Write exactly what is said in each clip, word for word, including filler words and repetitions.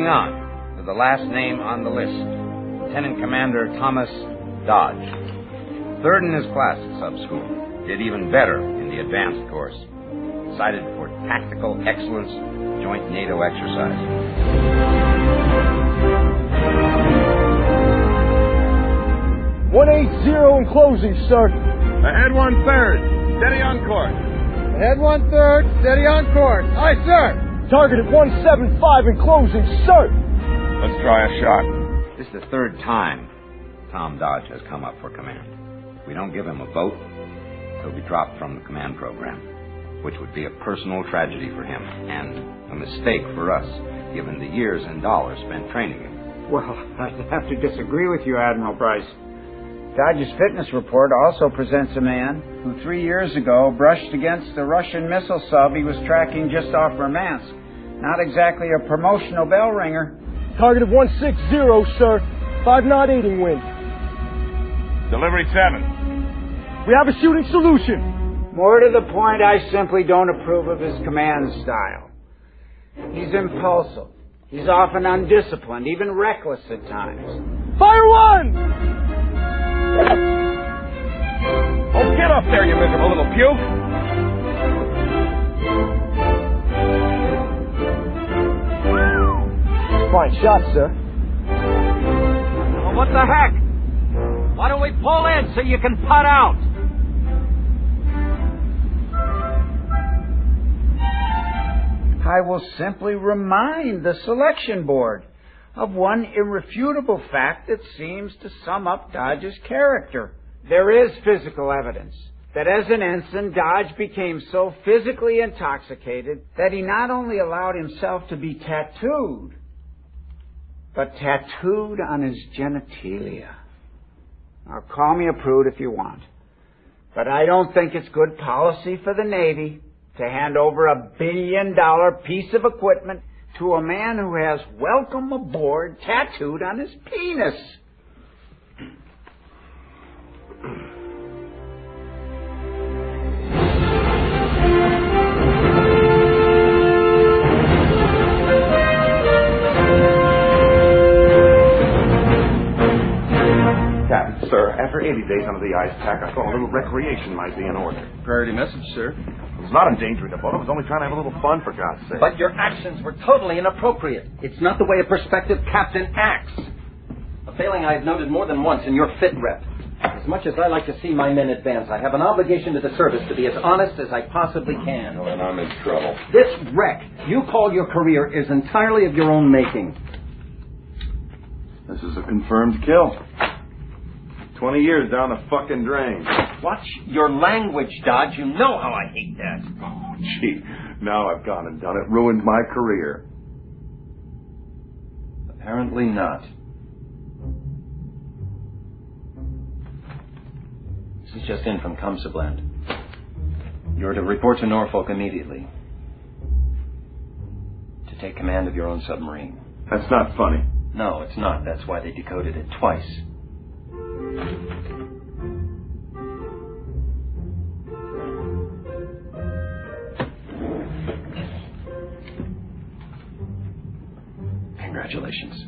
Moving on to the last name on the list, Lieutenant Commander Thomas Dodge. Third in his class at sub-school. Did even better in the advanced course. Cited for tactical excellence, joint NATO exercise. one eight zero in closing, sir. Ahead one third. Steady on course. Ahead one third. Steady on course. Aye, sir. Target at one seven five in closing, sir. Let's try a shot. This is the third time Tom Dodge has come up for command. If we don't give him a vote, he'll be dropped from the command program, which would be a personal tragedy for him and a mistake for us, given the years and dollars spent training him. Well, I'd have to disagree with you, Admiral Bryce. Dodge's fitness report also presents a man who three years ago brushed against the Russian missile sub he was tracking just off Murmansk. Not exactly a promotional bell ringer. Target of one six zero, sir. Five knot eighting wind. Delivery seven. We have a shooting solution. More to the point, I simply don't approve of his command style. He's impulsive. He's often undisciplined, even reckless at times. Fire one! Oh, get up there, you miserable little puke! Fine shot, sir. Well, what the heck? Why don't we pull in so you can putt out? I will simply remind the selection board of one irrefutable fact that seems to sum up Dodge's character. There is physical evidence that as an ensign, Dodge became so physically intoxicated that he not only allowed himself to be tattooed, but tattooed on his genitalia. Now, call me a prude if you want, but I don't think it's good policy for the Navy to hand over a billion-dollar piece of equipment to a man who has "Welcome Aboard" tattooed on his penis. Captain, sir, after eighty days under the ice pack, I thought a little recreation might be in order. Priority message, sir. I was not endangering the boat. I was only trying to have a little fun, for God's sake. But your actions were totally inappropriate. It's not the way a prospective captain acts. A failing I have noted more than once in your fit rep. As much as I like to see my men advance, I have an obligation to the service to be as honest as I possibly can. And I'm in trouble. This wreck you call your career is entirely of your own making. This is a confirmed kill. Twenty years down the fucking drain. Watch your language, Dodge. You know how I hate that. Oh, gee. Now I've gone and done it. Ruined my career. Apparently not. This is just in from Comsabland. You're to report to Norfolk immediately. To take command of your own submarine. That's not funny. No, it's not. That's why they decoded it twice. Congratulations.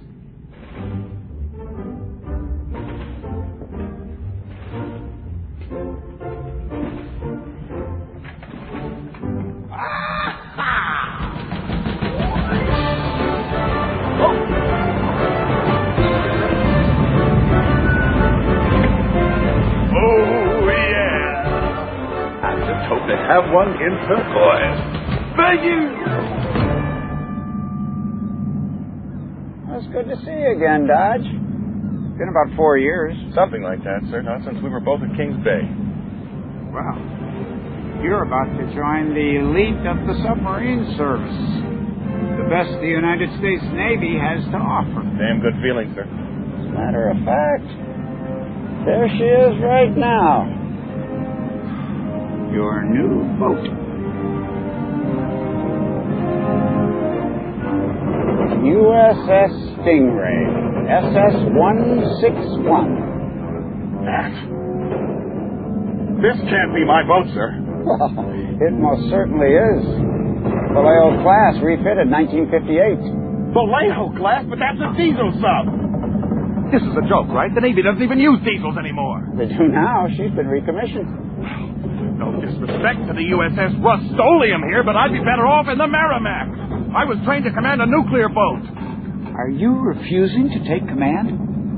Hope to have one in turquoise. Thank you! Well, it's good to see you again, Dodge. It's been about four years. Something like that, sir. Not since we were both at Kings Bay. Wow. You're about to join the elite of the submarine service. The best the United States Navy has to offer. Damn good feeling, sir. As a matter of fact, there she is right now. Your new boat. U S S Stingray, S S one sixty-one. That. This can't be my boat, sir. Well, it most certainly is. Vallejo class, refitted nineteen fifty-eight. Vallejo class, but that's a diesel sub. This is a joke, right? The Navy doesn't even use diesels anymore. They do now. She's been recommissioned. No disrespect to the U S S Rust-Oleum here, but I'd be better off in the Merrimack. I was trained to command a nuclear boat. Are you refusing to take command?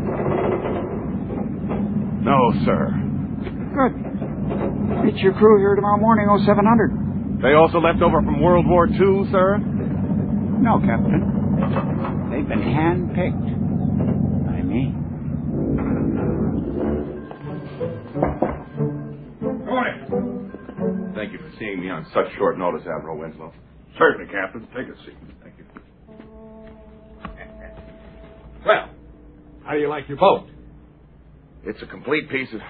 No, sir. Good. Meet your crew here tomorrow morning, oh seven hundred. They also left over from World War Two, sir? No, Captain. They've been hand-picked by me. Good morning. Thank you for seeing me on such short notice, Admiral Winslow. Certainly, Captain. Take a seat. Thank you. Well, how do you like your boat? It's a complete piece of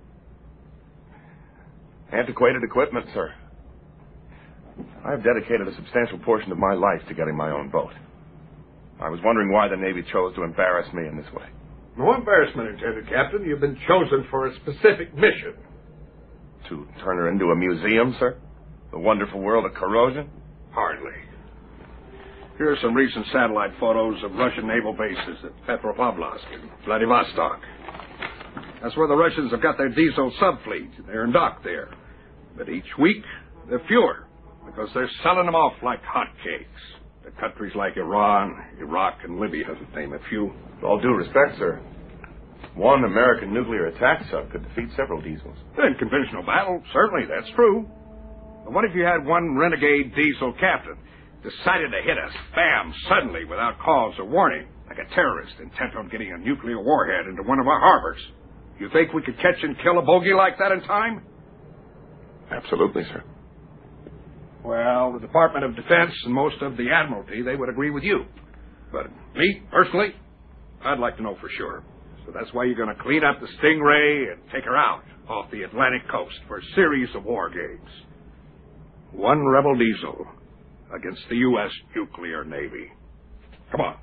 antiquated equipment, sir. I've dedicated a substantial portion of my life to getting my own boat. I was wondering why the Navy chose to embarrass me in this way. No embarrassment intended, Captain. You've been chosen for a specific mission. To turn her into a museum, sir? The wonderful world of corrosion? Hardly. Here are some recent satellite photos of Russian naval bases at Petropavlovsk and Vladivostok. That's where the Russians have got their diesel subfleet. They're in dock there. But each week, they're fewer, because they're selling them off like hotcakes to countries like Iran, Iraq, and Libya, to name a few. With all due respect, sir, one American nuclear attack sub could defeat several diesels. In conventional battle, certainly, that's true. But what if you had one renegade diesel captain decided to hit us, bam, suddenly, without cause or warning, like a terrorist intent on getting a nuclear warhead into one of our harbors? You think we could catch and kill a bogey like that in time? Absolutely, sir. Well, the Department of Defense and most of the Admiralty, they would agree with you. But me, personally, I'd like to know for sure. So that's why you're going to clean up the Stingray and take her out off the Atlantic coast for a series of war games. One rebel diesel against the U S nuclear Navy. Come on.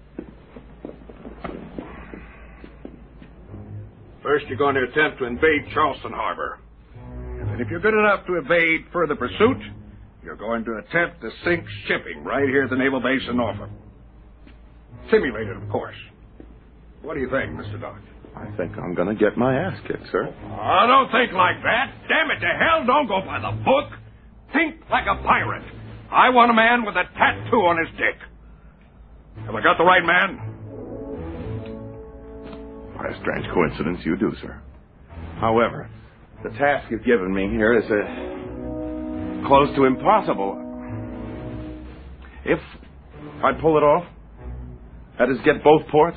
First, you're going to attempt to invade Charleston Harbor. And if you're good enough to evade further pursuit, you're going to attempt to sink shipping right here at the naval base in Norfolk. Simulated, of course. What do you think, Mister Dodge? I think I'm going to get my ass kicked, sir. Oh, don't think like that. Damn it to hell, don't go by the book. Think like a pirate. I want a man with a tattoo on his dick. Have I got the right man? By a strange coincidence, you do, sir. However, the task you've given me here is a close to impossible. If I pull it off, that is, get both ports,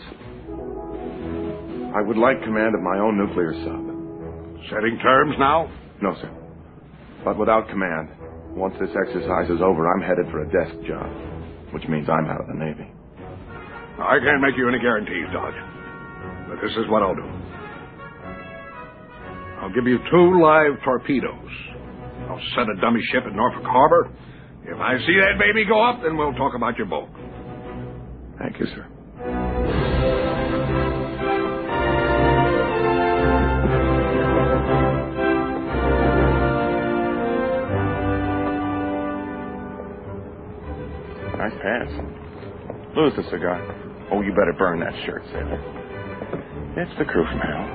I would like command of my own nuclear sub. Setting terms now? No, sir. But without command, once this exercise is over, I'm headed for a desk job, which means I'm out of the Navy. I can't make you any guarantees, Dodge. But this is what I'll do. I'll give you two live torpedoes. I'll set a dummy ship at Norfolk Harbor. If I see that baby go up, then we'll talk about your boat. Thank you, sir. Nice pants. Lose the cigar. Oh, you better burn that shirt, sailor. It's the crew from hell.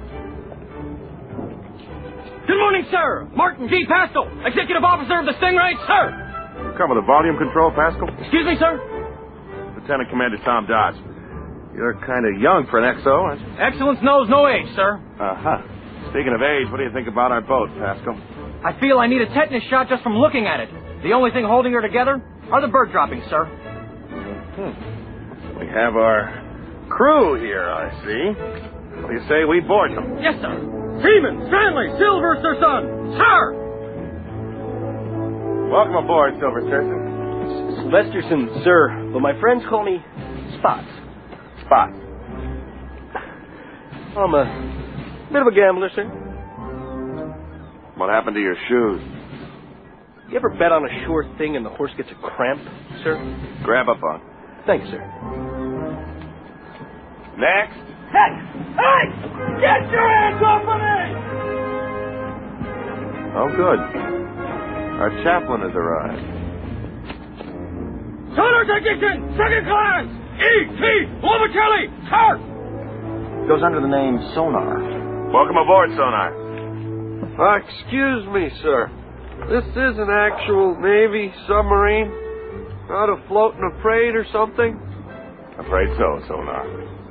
Good morning, sir. Martin G. Pascal, Executive Officer of the Stingray, sir. You cover the volume control, Pascal? Excuse me, sir? Lieutenant Commander Tom Dodge. You're kind of young for an X O, aren't you? Excellence knows no age, sir. Uh-huh. Speaking of age, what do you think about our boat, Pascal? I feel I need a tetanus shot just from looking at it. The only thing holding her together are the bird droppings, sir. Hmm. We have our crew here, I see. What do you say we board them? Yes, sir. Seaman Stanley Silversterson, sir! Welcome aboard, Silversterson. Sylvesterson, sir, but my friends call me Spots. Spots. I'm a bit of a gambler, sir. What happened to your shoes? You ever bet on a sure thing and the horse gets a cramp, sir? Grab up on. Thank you, sir. Next. Hey! Hey! Get your hands off of me! Oh, good. Our chaplain has arrived. Sonar technician, second class! E T Lovicelli, sir! Goes under the name Sonar. Welcome aboard, Sonar. Uh, excuse me, sir. This is an actual Navy submarine? Not afloat in a freight or something? Afraid so, Sonar.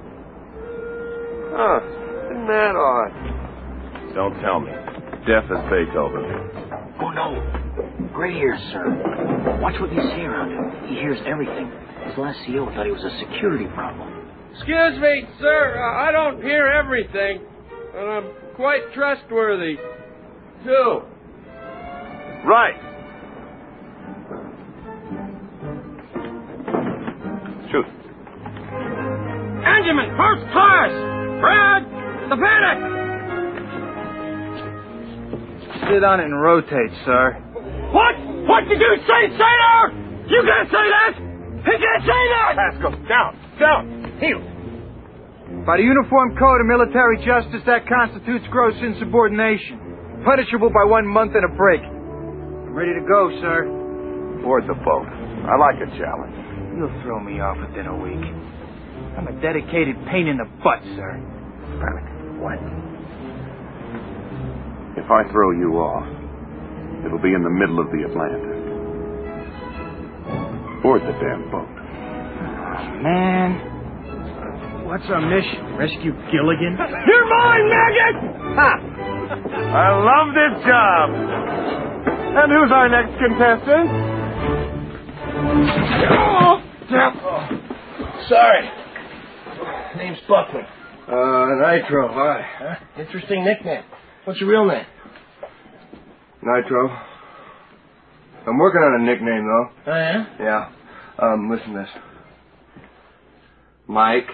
Huh. Isn't that odd? Don't tell me. Deaf as Beethoven. Oh, no. Gray ears, sir. Watch what you say around him. He hears everything. His last C O thought he was a security problem. Excuse me, sir. Uh, I don't hear everything. And I'm quite trustworthy, too. Right. Shoot. Engineman, first class! Brad, the panic! Sit on and rotate, sir. What? What did you say, Sailor? You can't say that! He can't say that! Pascal, down, down, heel. By the Uniform Code of Military Justice, that constitutes gross insubordination. Punishable by one month and a break. I'm ready to go, sir. Board the boat. I like a challenge. You'll throw me off within a week. I'm a dedicated pain in the butt, sir. Panic. What? If I throw you off, it'll be in the middle of the Atlantic. Board the damn boat. Oh, man. What's our mission? Rescue Gilligan? You're mine, maggot! Ha! I love this job. And who's our next contestant? Oh! Sorry. Name's Buckman. Uh, Nitro, hi. Huh? Interesting nickname. What's your real name? Nitro. I'm working on a nickname, though. Oh, yeah? Yeah. Um, listen to this. Mike.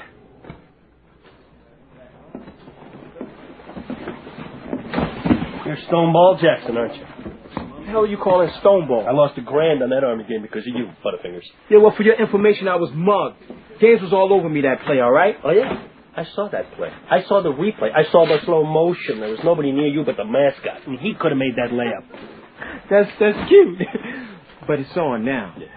You're Stoneball Jackson, aren't you? What the hell are you calling Stoneball? I lost a grand on that Army game because of you, Butterfingers. Yeah, well, for your information, I was mugged. James was all over me that play, all right? Oh, yeah? I saw that play. I saw the replay. I saw the slow motion. There was nobody near you but the mascot, and he could have made that layup. That's that's cute. But it's on now. Yeah.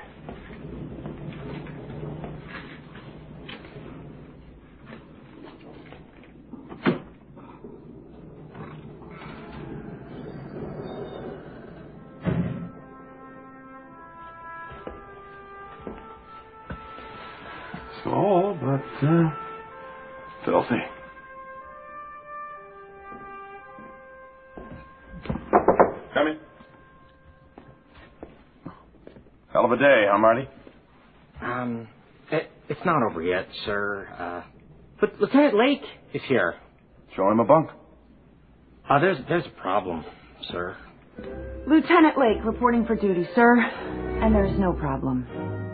Small, but, uh, filthy. Come in. Hell of a day, huh, Marty? Um, it, it's not over yet, sir. Uh, but Lieutenant Lake is here. Show him a bunk. Uh, there's, there's a problem, sir. Lieutenant Lake reporting for duty, sir. And there's no problem.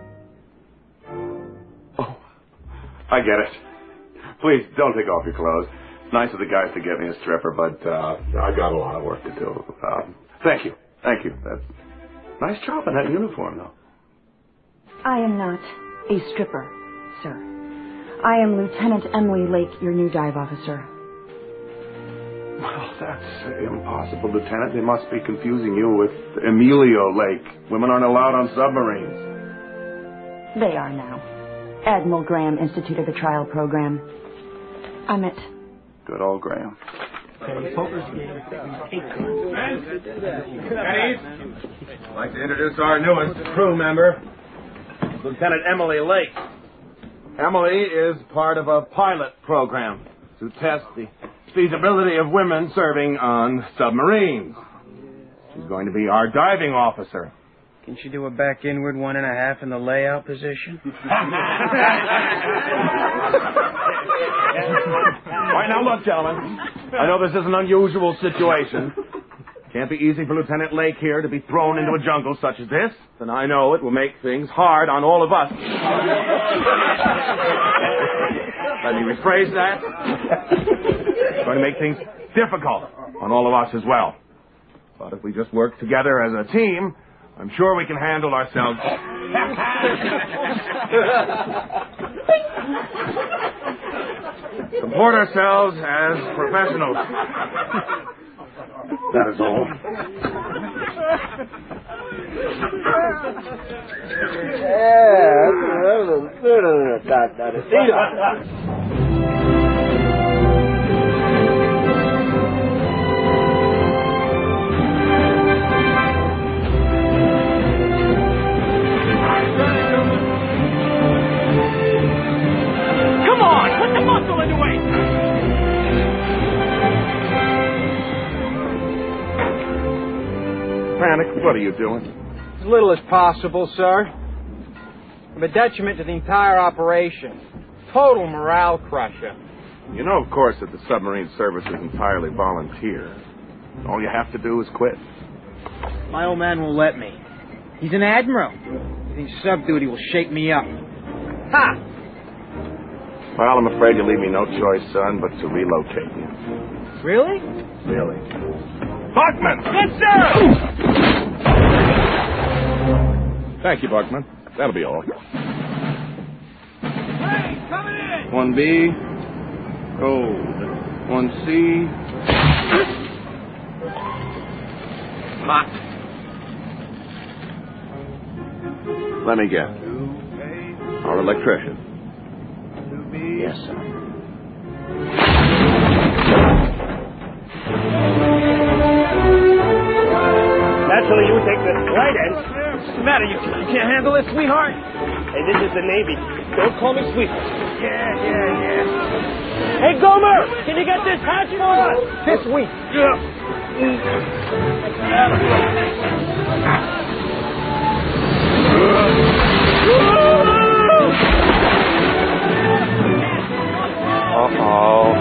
Oh, I get it. Please, don't take off your clothes. Nice of the guys to get me a stripper, but uh, I've got a lot of work to do. Um, thank you. Thank you. That's nice job in that uniform, though. I am not a stripper, sir. I am Lieutenant Emily Lake, your new dive officer. Well, that's impossible, Lieutenant. They must be confusing you with Emilio Lake. Women aren't allowed on submarines. They are now. Admiral Graham instituted the trial program. I'm it. Good old Graham. Eddie, I'd like to introduce our newest crew member, Lieutenant Emily Lake. Emily is part of a pilot program to test the feasibility of women serving on submarines. She's going to be our diving officer. Can she do a back inward one and a half in the layout position? All right, now look, gentlemen. I know this is an unusual situation. Can't be easy for Lieutenant Lake here to be thrown into a jungle such as this. And I know it will make things hard on all of us. Let me rephrase that. It's going to make things difficult on all of us as well. But if we just work together as a team, I'm sure we can handle ourselves. Support ourselves as professionals. That is all. Yeah, No, no, no, Doc, not it. Come on, put the muscle in the way. Panic, what are you doing? As little as possible, sir. I'm a detriment to the entire operation. Total morale crusher. You know, of course, that the submarine service is entirely volunteer. All you have to do is quit. My old man won't let me. He's an admiral. He thinks sub duty will shake me up. Ha! Well, I'm afraid you leave me no choice, son, but to relocate you. Really? Really. Buckman! Yes, sir! Thank you, Buckman. That'll be all. Hey, coming in! one B, gold. one C, hot. Let me guess. Our electrician. Yes, sir. Naturally, you take the right end. What's the matter? You, you can't handle it, sweetheart? Hey, this is the Navy. Don't call me sweetheart. Yeah, yeah, yeah. Hey, Gomer, can you get this hatch for us? This week. Uh-oh.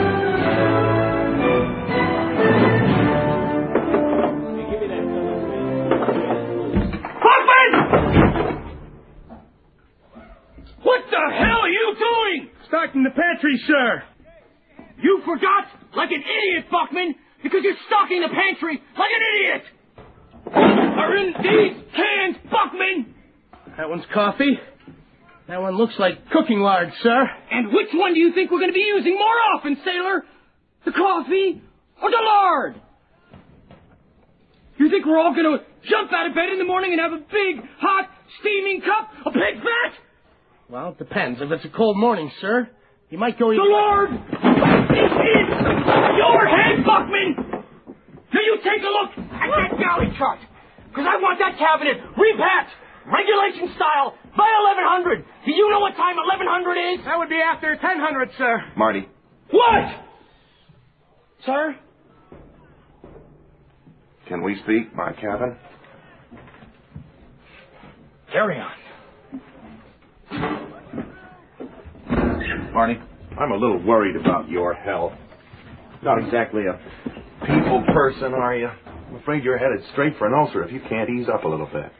What the hell are you doing? Stocking the pantry, sir. You forgot? Like an idiot, Buckman, because you're stocking the pantry like an idiot. What are in these cans, Buckman? That one's coffee. That one looks like cooking lard, sir. And which one do you think we're going to be using more often, sailor? The coffee or the lard? You think we're all going to jump out of bed in the morning and have a big, hot, steaming cup of pig fat? Well, it depends. If it's a cold morning, sir, you might go eat... The lard is in your head, Buckman! Now you take a look at that galley chart, because I want that cabinet repacked, regulation style, by eleven hundred. Do you know what time eleven hundred is? That would be after ten hundred, sir. Marty. What? Sir? Can we speak, my cabin? Carry on. Marty, I'm a little worried about your health. Not exactly a people person, are you? I'm afraid you're headed straight for an ulcer if you can't ease up a little bit.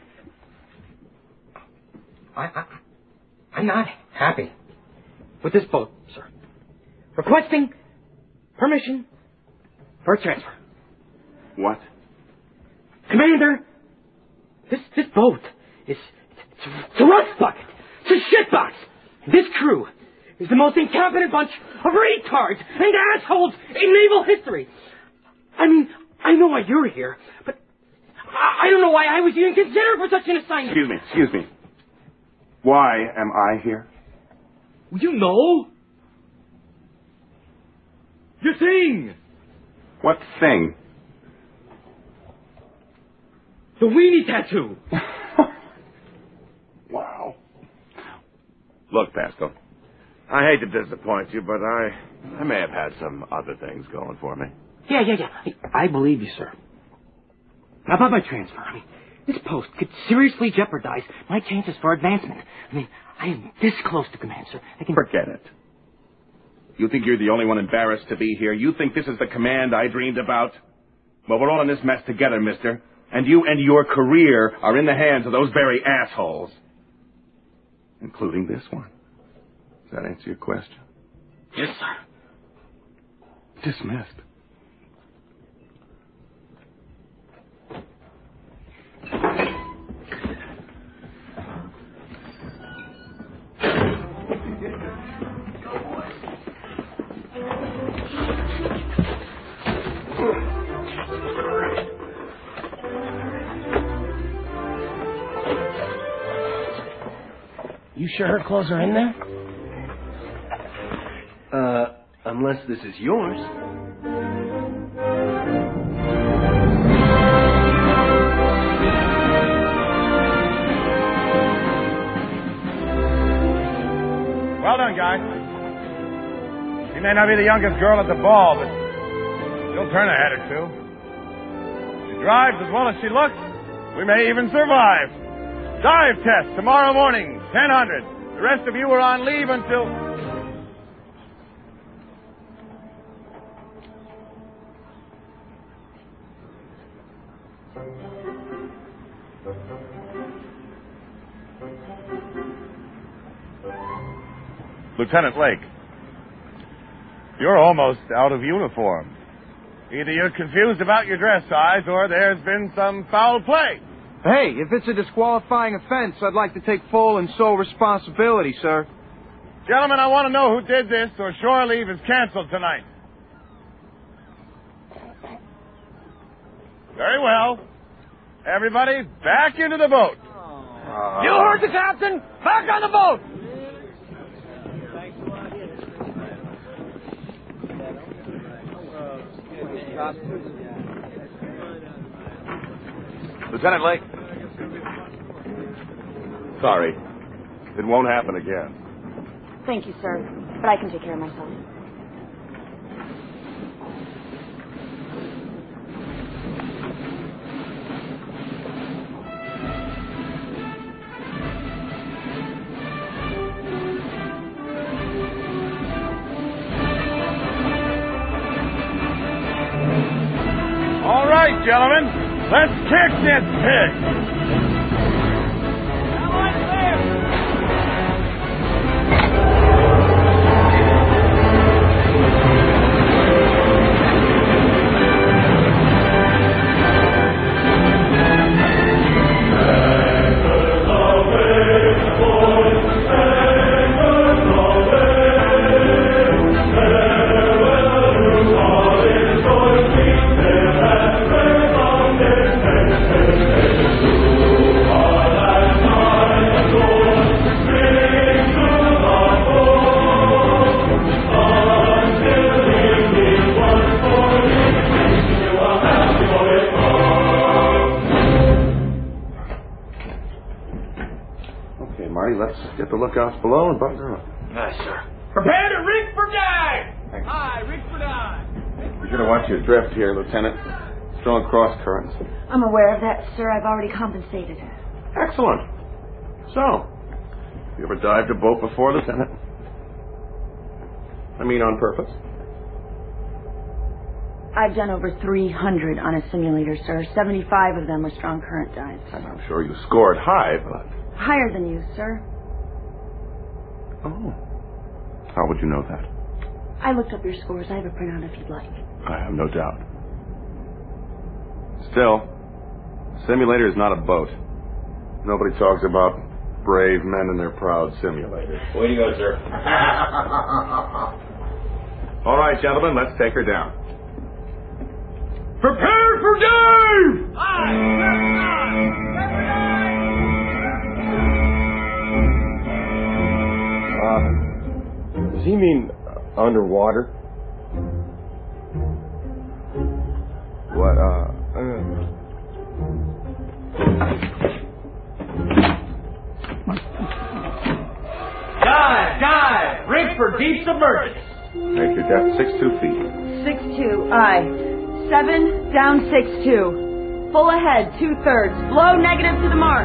I, I, I'm not happy with this boat, sir. Requesting permission for a transfer. What? Commander, this this boat is it's, it's a rust bucket. It's a shitbox. This crew is the most incompetent bunch of retards and assholes in naval history. I mean, I know why you're here, but I, I don't know why I was even considered for such an assignment. Excuse me, excuse me. Why am I here? You know. Your thing. What thing? The weenie tattoo. Wow. Look, Pascal, I hate to disappoint you, but I I may have had some other things going for me. Yeah, yeah, yeah. I, I believe you, sir. How about my transfer? I mean, this post could seriously jeopardize my chances for advancement. I mean, I am this close to command, sir. I can... Forget it. You think you're the only one embarrassed to be here? You think this is the command I dreamed about? Well, we're all in this mess together, mister. And you and your career are in the hands of those very assholes. Including this one. Does that answer your question? Yes, sir. Dismissed. You sure her clothes are in there? Uh, unless this is yours. Well done, guys. She may not be the youngest girl at the ball, but she'll turn a head or two. She drives as well as she looks. We may even survive. Dive test tomorrow morning, ten hundred. The rest of you are on leave until... Lieutenant Lake, you're almost out of uniform. Either you're confused about your dress size or there's been some foul play. Hey, if it's a disqualifying offense, I'd like to take full and sole responsibility, sir. Gentlemen, I want to know who did this, or shore leave is canceled tonight. Very well. Everybody, back into the boat. You heard the captain! Back on the boat! Lieutenant Lake. Sorry. It won't happen again. Thank you, sir. But I can take care of myself. All right, gentlemen. Let's kick this pig. Get the lookouts below and button her up. Yes, sir. Prepare to rig for dive! Aye, rig for dive. Be sure to watch your drift here, Lieutenant. Strong cross currents. I'm aware of that, sir. I've already compensated. Excellent. So, you ever dived a boat before, Lieutenant? I mean on purpose? I've done over three hundred on a simulator, sir. seventy-five of them were strong current dives. And I'm sure you scored high, but... Higher than you, sir. Oh. How would you know that? I looked up your scores. I have a printout if you'd like. I have no doubt. Still, simulator is not a boat. Nobody talks about brave men and their proud simulators. Way to go, sir. All right, gentlemen, let's take her down. Prepare for dive! Aye, Uh, does he mean uh, underwater? What, uh, uh... Dive, dive! Rig for deep submergence. Make your depth six two feet. Six two, aye. Seven, down six two. Full ahead, two thirds. Blow negative to the mark.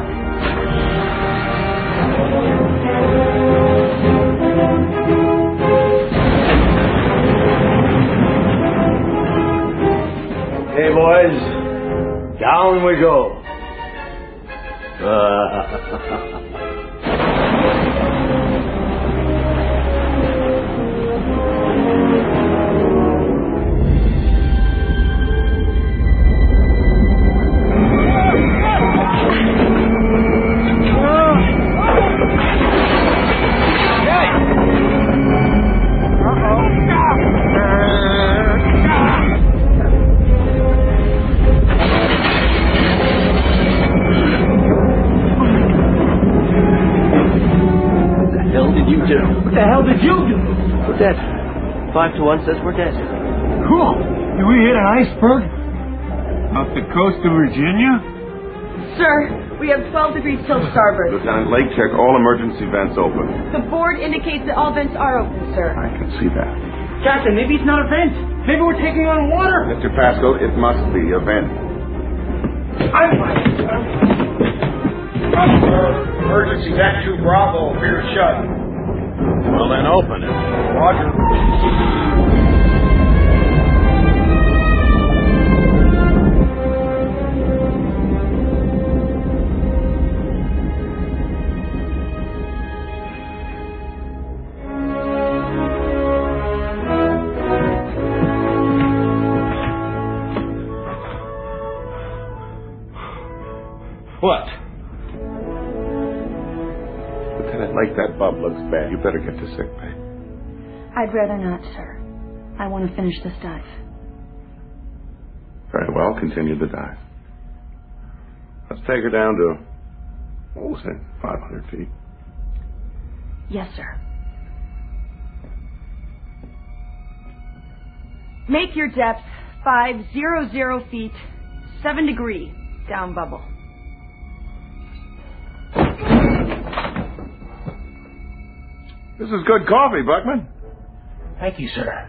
Okay, boys. Down we go. Uh, do? What the hell did you do? We're dead. Five to one says we're dead. Cool. Did we hit an iceberg? Off the coast of Virginia? Sir, we have twelve degrees till starboard. Lieutenant Lake, check all emergency vents open. The board indicates that all vents are open, sir. I can see that. Captain, maybe it's not a vent. Maybe we're taking on water. Mister Pascal, it must be a vent. I'm right. Emergency deck two Bravo appears shut. Well, then open it. Roger. What? Lieutenant Lake, that bump looks bad. You better get to sick bay. I'd rather not, sir. I want to finish this dive. Very well, continue the dive. Let's take her down to, what was it, five hundred feet. Yes, sir. Make your depth five zero zero feet, seven degree, down bubble. This is good coffee, Buckman. Thank you, sir.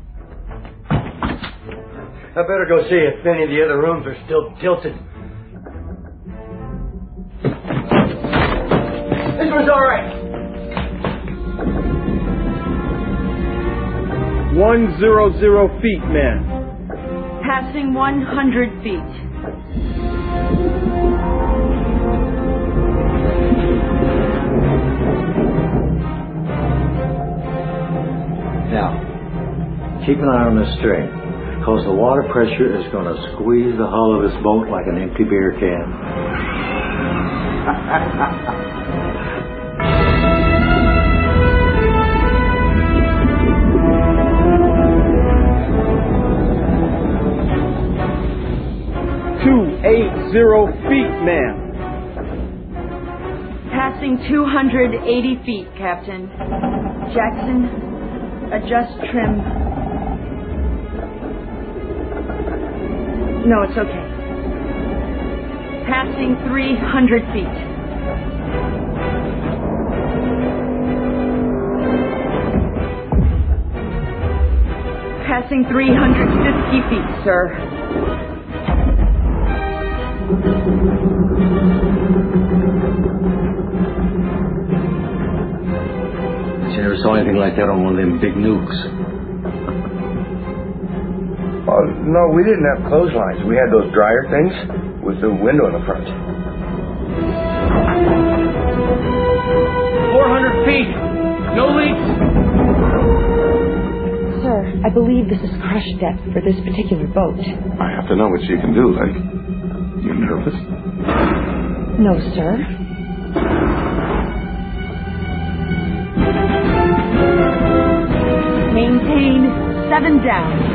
I better go see if any of the other rooms are still tilted. This one's all right. One zero zero feet, man. Passing one hundred feet. Now, keep an eye on this string, because the water pressure is going to squeeze the hull of this boat like an empty beer can. Two eight zero feet, man. Passing two hundred eighty feet, Captain. Jackson, adjust trim. No, it's okay. Passing three hundred feet. Passing three hundred fifty feet, sir. I never saw anything like that on one of them big nukes. Oh, no, we didn't have clotheslines. We had those dryer things with the window in the front. four hundred feet. No leaks. Sir, I believe this is crush depth for this particular boat. I have to know what she can do, Lake. You nervous? No, sir. Maintain seven down.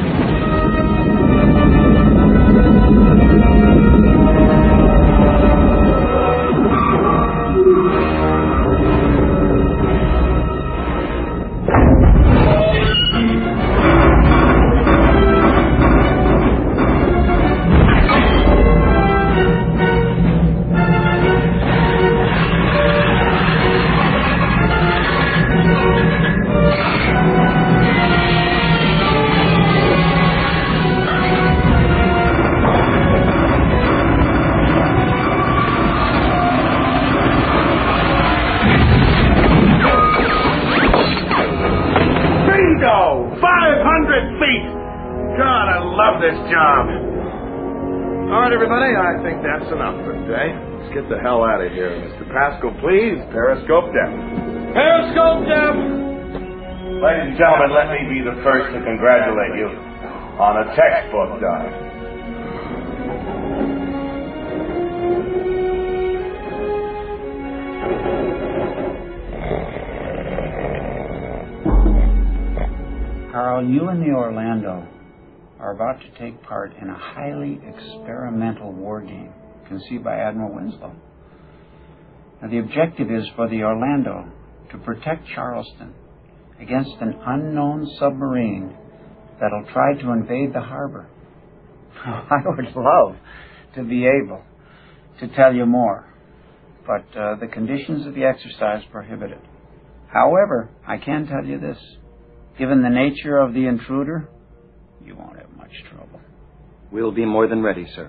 I think that's enough for today. Let's get the hell out of here. Mister Pascal, please, periscope depth. Periscope depth! Ladies and gentlemen, let me be the first to congratulate you on a textbook dive. Carl, you and the Orlando are about to take part in a highly experimental war game conceived by Admiral Winslow. Now, the objective is for the Orlando to to protect Charleston against an unknown submarine that'll try to invade the harbor. I would love to be able to tell you more, but uh, the conditions of the exercise prohibit it. However, I can tell you this. Given the nature of the intruder, you won't have much trouble. We'll be more than ready, sir.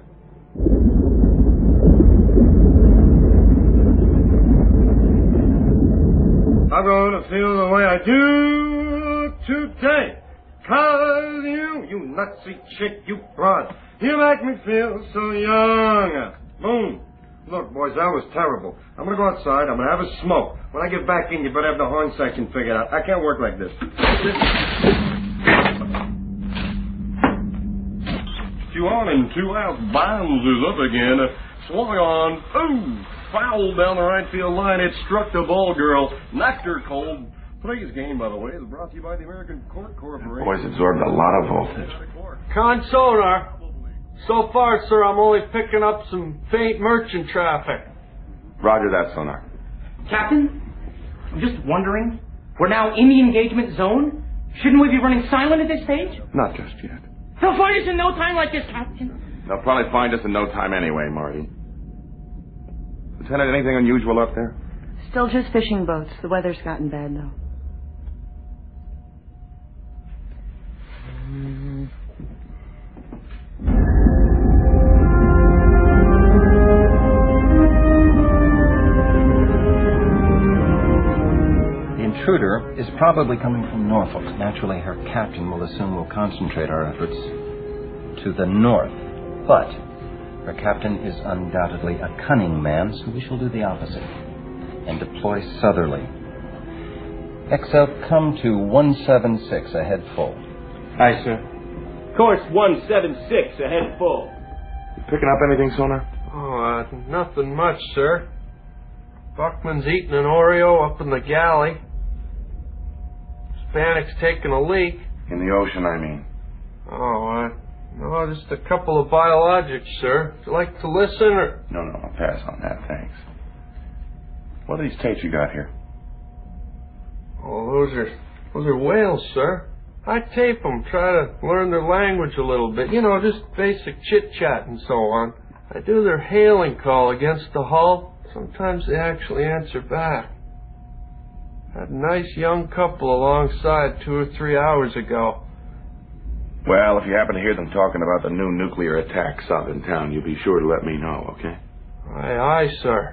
I'm going to feel the way I do today. Cause you, you nutsy chick, you broad, you make me feel so young. Boom. Look, boys, that was terrible. I'm going to go outside. I'm going to have a smoke. When I get back in, you better have the horn section figured out. I can't work like this. Two on and two out. Bonds is up again. Swung on. Ooh. Foul down the right field line. It struck the ball girl. Knocked her cold. Today's game, by the way, is brought to you by the American Court Corporation. Boys absorbed a lot of voltage. Consonar. So far, sir, I'm only picking up some faint merchant traffic. Roger that, Sonar. Captain, I'm just wondering. We're now in the engagement zone. Shouldn't we be running silent at this stage? Not just yet. They'll find us in no time like this, Captain. They'll probably find us in no time anyway, Marty. Lieutenant, anything unusual up there? Still just fishing boats. The weather's gotten bad, though. The intruder is probably coming from Norfolk. Naturally, her captain will assume we'll concentrate our efforts to the north. But her captain is undoubtedly a cunning man, so we shall do the opposite and deploy southerly. X L, come to one seven six, ahead full. Aye, sir. Course one seven six, ahead full. You picking up anything, Sonar? Oh, uh, nothing much, sir. Buckman's eating an Oreo up in the galley. Hispanic's taking a leak. In the ocean, I mean. Oh, uh, no, just a couple of biologics, sir. Would you like to listen, or...? No, no, I'll pass on that, thanks. What are these tapes you got here? Oh, those are, those are whales, sir. I tape them, try to learn their language a little bit. You know, just basic chit-chat and so on. I do their hailing call against the hull. Sometimes they actually answer back. Had a nice young couple alongside two or three hours ago. Well, if you happen to hear them talking about the new nuclear attack sub in town, you'll be sure to let me know, okay? Aye, aye, sir.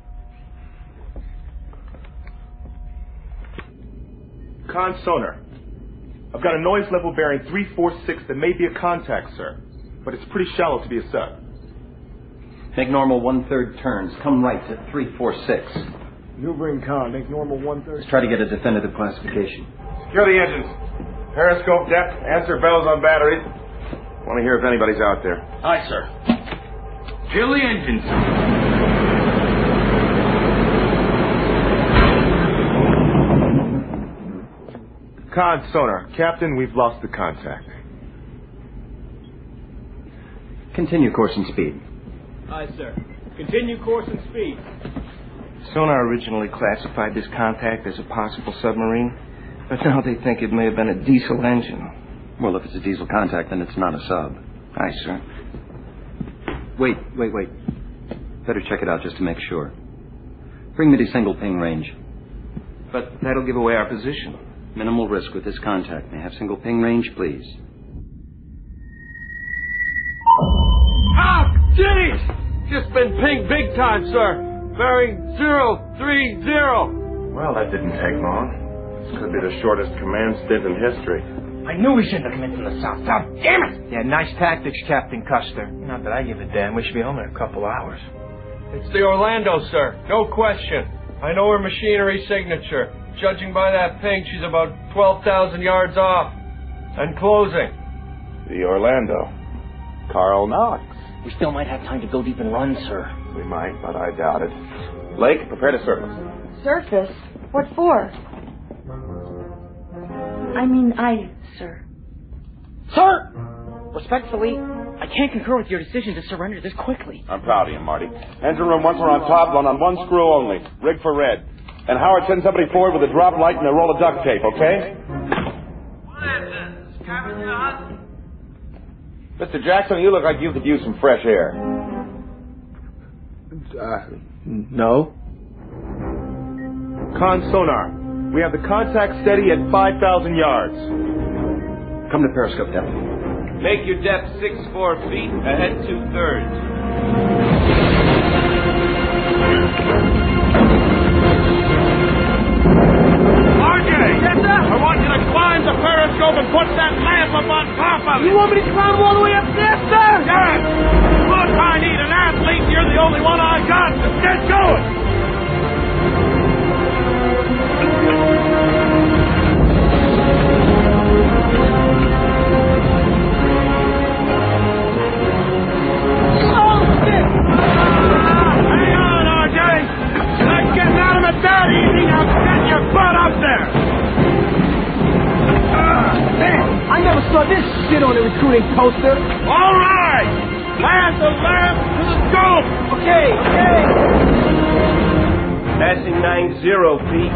Con sonar. I've got a noise level bearing three four six that may be a contact, sir. But it's pretty shallow to be a sub. Make normal one-third turns. Come right to three four six. New bring con. Make normal one-third. Let's try to get a definitive classification. Secure the engines. Periscope depth. Answer bells on batteries. Want to hear if anybody's out there. Aye, sir. Kill the engines. Con sonar. Captain, we've lost the contact. Continue course and speed. Aye, sir. Continue course and speed. Sonar originally classified this contact as a possible submarine, but now they think it may have been a diesel engine. Well, if it's a diesel contact, then it's not a sub. Aye, sir. Wait, wait, wait. Better check it out just to make sure. Bring me to single ping range. But that'll give away our position. Minimal risk with this contact. May I have single ping range, please? Ah, jeez! Just been pinged big time, sir. Bearing zero three zero. Well, that didn't take long. This could be the shortest command stint in history. I knew we shouldn't have come in from the south. South, damn it! Yeah, nice tactics, Captain Custer. Not that I give a damn. We should be home in a couple hours. It's the Orlando, sir. No question. I know her machinery signature. Judging by that ping, she's about twelve thousand yards off. And closing. The Orlando. Carl Knox. We still might have time to go deep and run, sir. We might, but I doubt it. Lake, prepare to surface. Surface? What for? I mean, I, sir. Sir! Respectfully, I can't concur with your decision to surrender this quickly. I'm proud of you, Marty. Engine room, once we're on top, run on one screw only. Rig for red. And Howard, send somebody forward with a drop light and a roll of duct tape, okay? Mister Jackson, you look like you could use some fresh air. Uh, no. Con sonar. We have the contact steady at five thousand yards. Come to periscope depth. Make your depth six four feet, ahead two thirds. R J! Yes, sir? I want you to climb the periscope and put that lamp up on top of it. You want me to climb all the way up there, sir? Yes! Look, I need an athlete. You're the only one I got. Let's get going. That evening, I'll get your butt up there! Uh, man, I never saw this shit on a recruiting poster. All right! Plant the lamp to the scope! Okay, okay! Passing nine zero feet.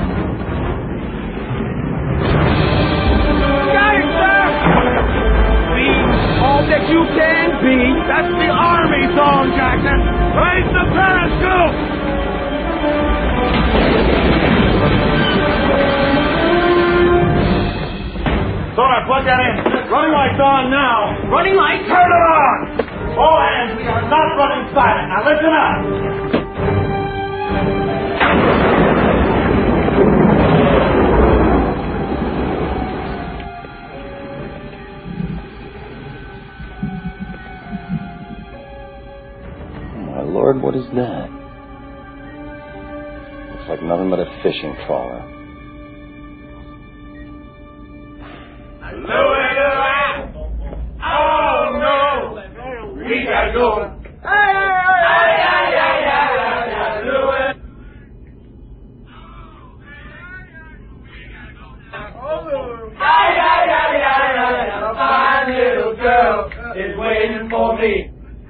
Got it, sir! Be all that you can be. That's the Army song, Jackson. Raise the periscope! Sonar, plug that in. Running light's on now. Running light? Turn it on! All hands, we are not running silent. Now listen up. My Lord, what is that? Looks like nothing but a fishing trawler. Oh, no! We gotta go. Hey, hey, hey, hey, hey, hey, Louis. Hey, hey, hey, hey, hey, a fine little girl is waiting for me.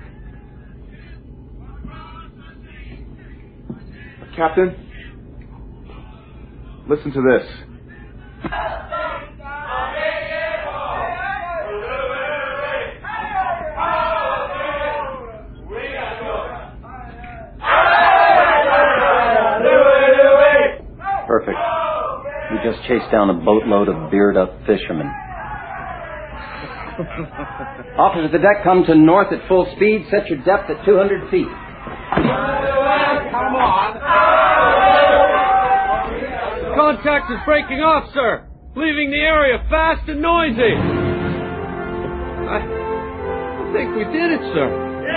Captain, listen to this. Perfect. We just chased down a boatload of beard-up fishermen. Officers of the deck, come to north at full speed. Set your depth at two hundred feet. Come on. Contact is breaking off, sir. Leaving the area fast and noisy. I, I think we did it, sir.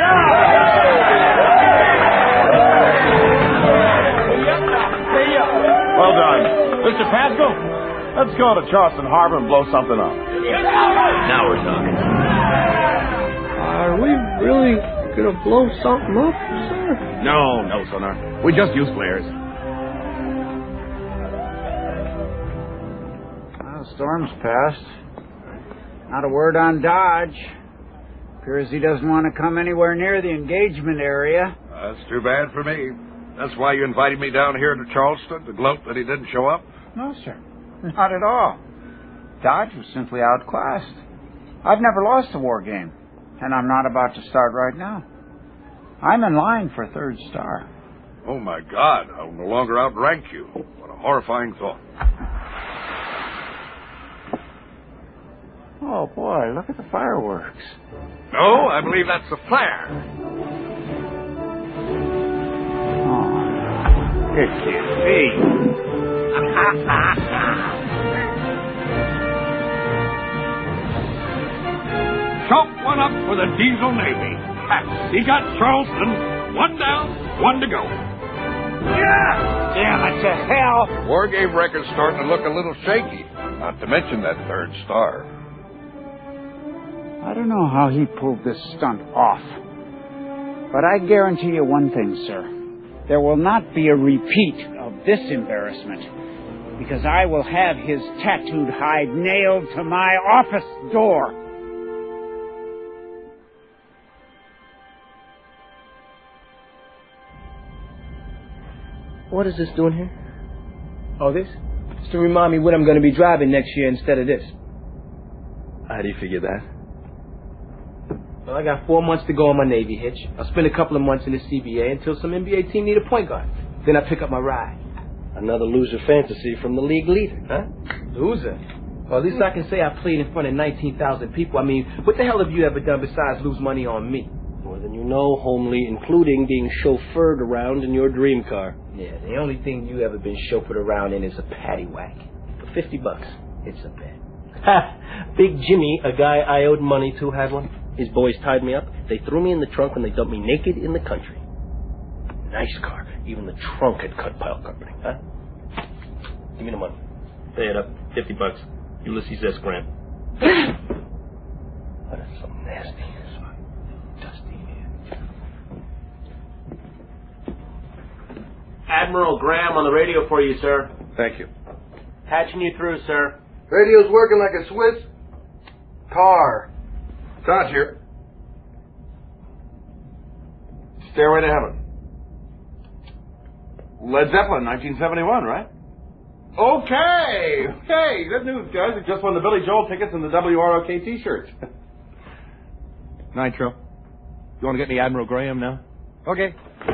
Well done. Mister Pascal, let's go to Charleston Harbor and blow something up. Now we're talking. Are we really gonna blow something up, sir? No, no, Sonar. We just use flares. Well, the storm's passed. Not a word on Dodge. Appears he doesn't want to come anywhere near the engagement area. That's too bad for me. That's why you invited me down here to Charleston to gloat that he didn't show up? No, sir. Not at all. Dodge was simply outclassed. I've never lost a war game, and I'm not about to start right now. I'm in line for a third star. Oh, my God. I'll no longer outrank you. What a horrifying thought. Oh, boy, look at the fireworks. No, I believe that's a flare. It can't be. Chalk one up for the Diesel Navy. He got Charleston. One down, one to go. Yeah! Damn it to hell! War game record's starting to look a little shaky. Not to mention that third star. I don't know how he pulled this stunt off. But I guarantee you one thing, sir. There will not be a repeat of this embarrassment, because I will have his tattooed hide nailed to my office door. What is this doing here? Oh, this? It's to remind me what I'm going to be driving next year instead of this. How do you figure that? Well, I got four months to go on my Navy hitch. I'll spend a couple of months in the C B A until some N B A team need a point guard. Then I pick up my ride. Another loser fantasy from the league leader, huh? Loser? Well, at least I can say I played in front of nineteen thousand people. I mean, what the hell have you ever done besides lose money on me? More than you know, homely, including being chauffeured around in your dream car. Yeah, the only thing you ever been chauffeured around in is a paddy whack. For fifty bucks, it's a bet. Ha! Big Jimmy, a guy I owed money to, had one. His boys tied me up. They threw me in the trunk and they dumped me naked in the country. Nice car. Even the trunk had cut pile company, huh? Give me the money. Pay it up. Fifty bucks. Ulysses S. Grant. What is so nasty? Admiral Graham on the radio for you, sir. Thank you. Patching you through, sir. Radio's working like a Swiss car. Dodge here. Stairway to Heaven. Led Zeppelin, nineteen seventy-one, right? Okay. Okay. Good news, guys. I just won the Billy Joel tickets and the W R O K T-shirts. Nitro. You want to get me Admiral Graham now? Okay.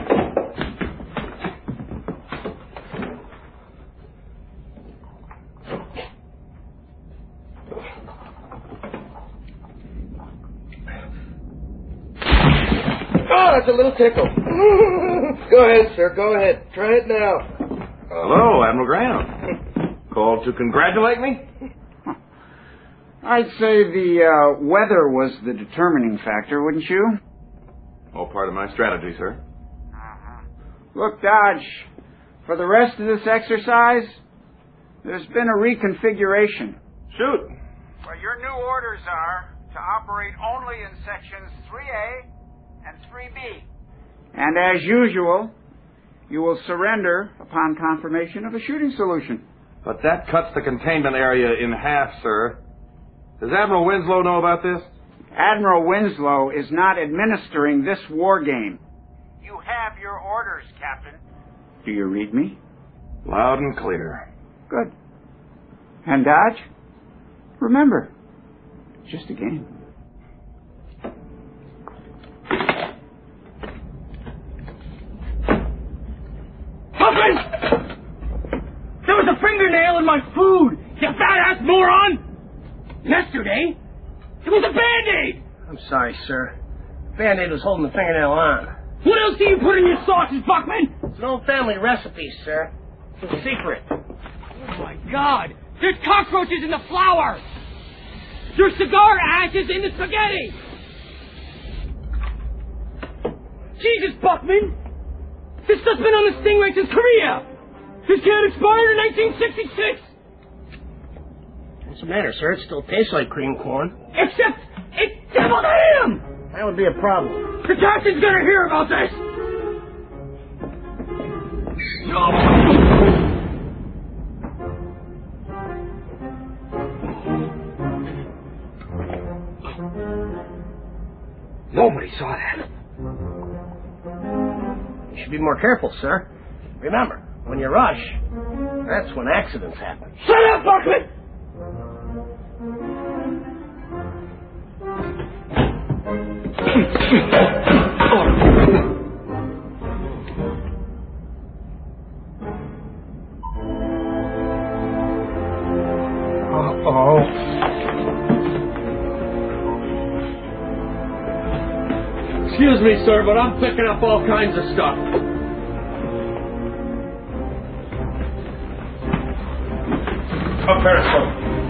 Oh, that's a little tickle. Go ahead, sir. Go ahead. Try it now. Hello, Admiral Graham. Called to congratulate me? I'd say the uh, weather was the determining factor, wouldn't you? All part of my strategy, sir. Look, Dodge, for the rest of this exercise, there's been a reconfiguration. Shoot. Well, your new orders are to operate only in sections three A and three B. And as usual, you will surrender upon confirmation of a shooting solution. But that cuts the containment area in half, sir. Does Admiral Winslow know about this? Admiral Winslow is not administering this war game. You have your orders, Captain. Do you read me? Loud and clear. Good. And Dodge, remember, it's just a game. Buckman! There was a fingernail in my food, you fat-ass moron! Yesterday, it was a Band-Aid! I'm sorry, sir. Band-Aid was holding the fingernail on. What else do you put in your sauces, Buckman? It's an old family recipe, sir. It's a secret. Oh, my God! There's cockroaches in the flour! Your cigar ash is in the spaghetti! Jesus, Buckman! This stuff's been on the Stingray since Korea! This can expired in nineteen sixty-six! What's the matter, sir? It still tastes like cream corn. Except it's deviled ham! That would be a problem. The captain's gonna hear about this! Nobody saw that. You should be more careful, sir. Remember, when you rush, that's when accidents happen. Shut up, Buckman! Uh-oh. Excuse me, sir, but I'm picking up all kinds of stuff. Up periscope.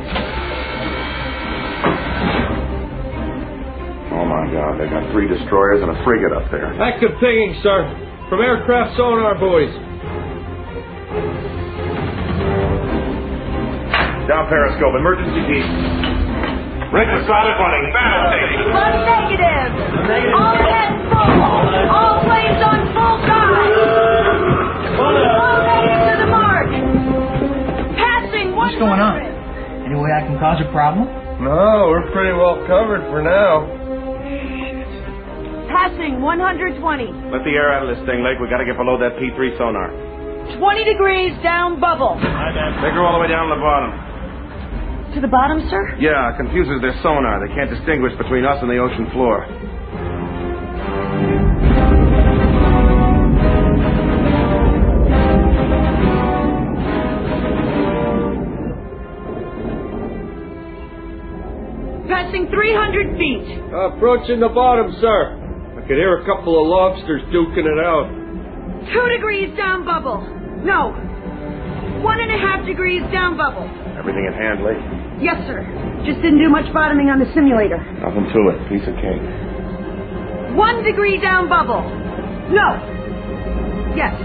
Oh my God, they got three destroyers and a frigate up there. Active pinging, sir. From aircraft sonar buoys. Down periscope, emergency key. Richter, solid running. Battle station. One negative. All hands full. All planes on full guard. All negative to the mark. Passing one hundred. What's going on? Any way I can cause a problem? No, we're pretty well covered for now. Passing one hundred twenty. Let the air out of this thing, Lake. We gotta get below that P three sonar. twenty degrees down bubble. Take her all the way down to the bottom. To the bottom, sir? Yeah, it confuses their sonar. They can't distinguish between us and the ocean floor. Passing three hundred feet. Approaching the bottom, sir. I could hear a couple of lobsters duking it out. Two degrees down bubble. No. One and a half degrees down bubble. Everything in hand, Lake? Yes, sir. Just didn't do much bottoming on the simulator. Nothing to it. Piece of cake. One degree down bubble. No. Yes.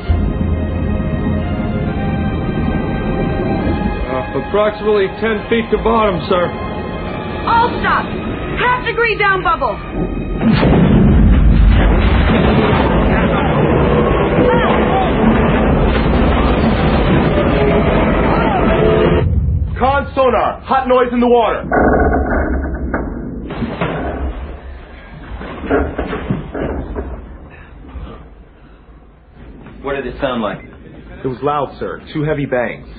Uh, approximately ten feet to bottom, sir. All stop. Half degree down bubble. Con sonar. Hot noise in the water. What did it sound like? It was loud, sir. Two heavy bangs.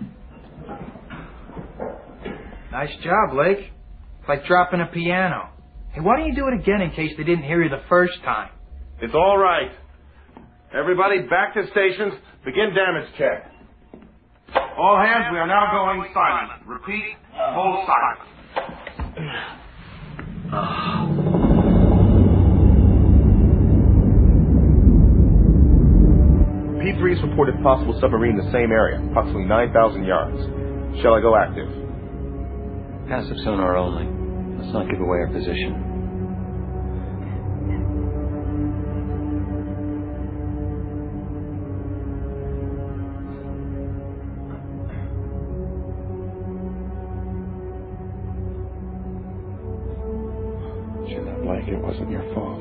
Nice job, Lake. It's like dropping a piano. Hey, why don't you do it again in case they didn't hear you the first time? It's all right. Everybody back to stations. Begin damage check. All hands, we are now going silent. Repeat, hold silent. P three's reported possible submarine in the same area, approximately nine thousand yards. Shall I go active? Passive sonar only. Let's not give away our position. Blake, it wasn't your fault.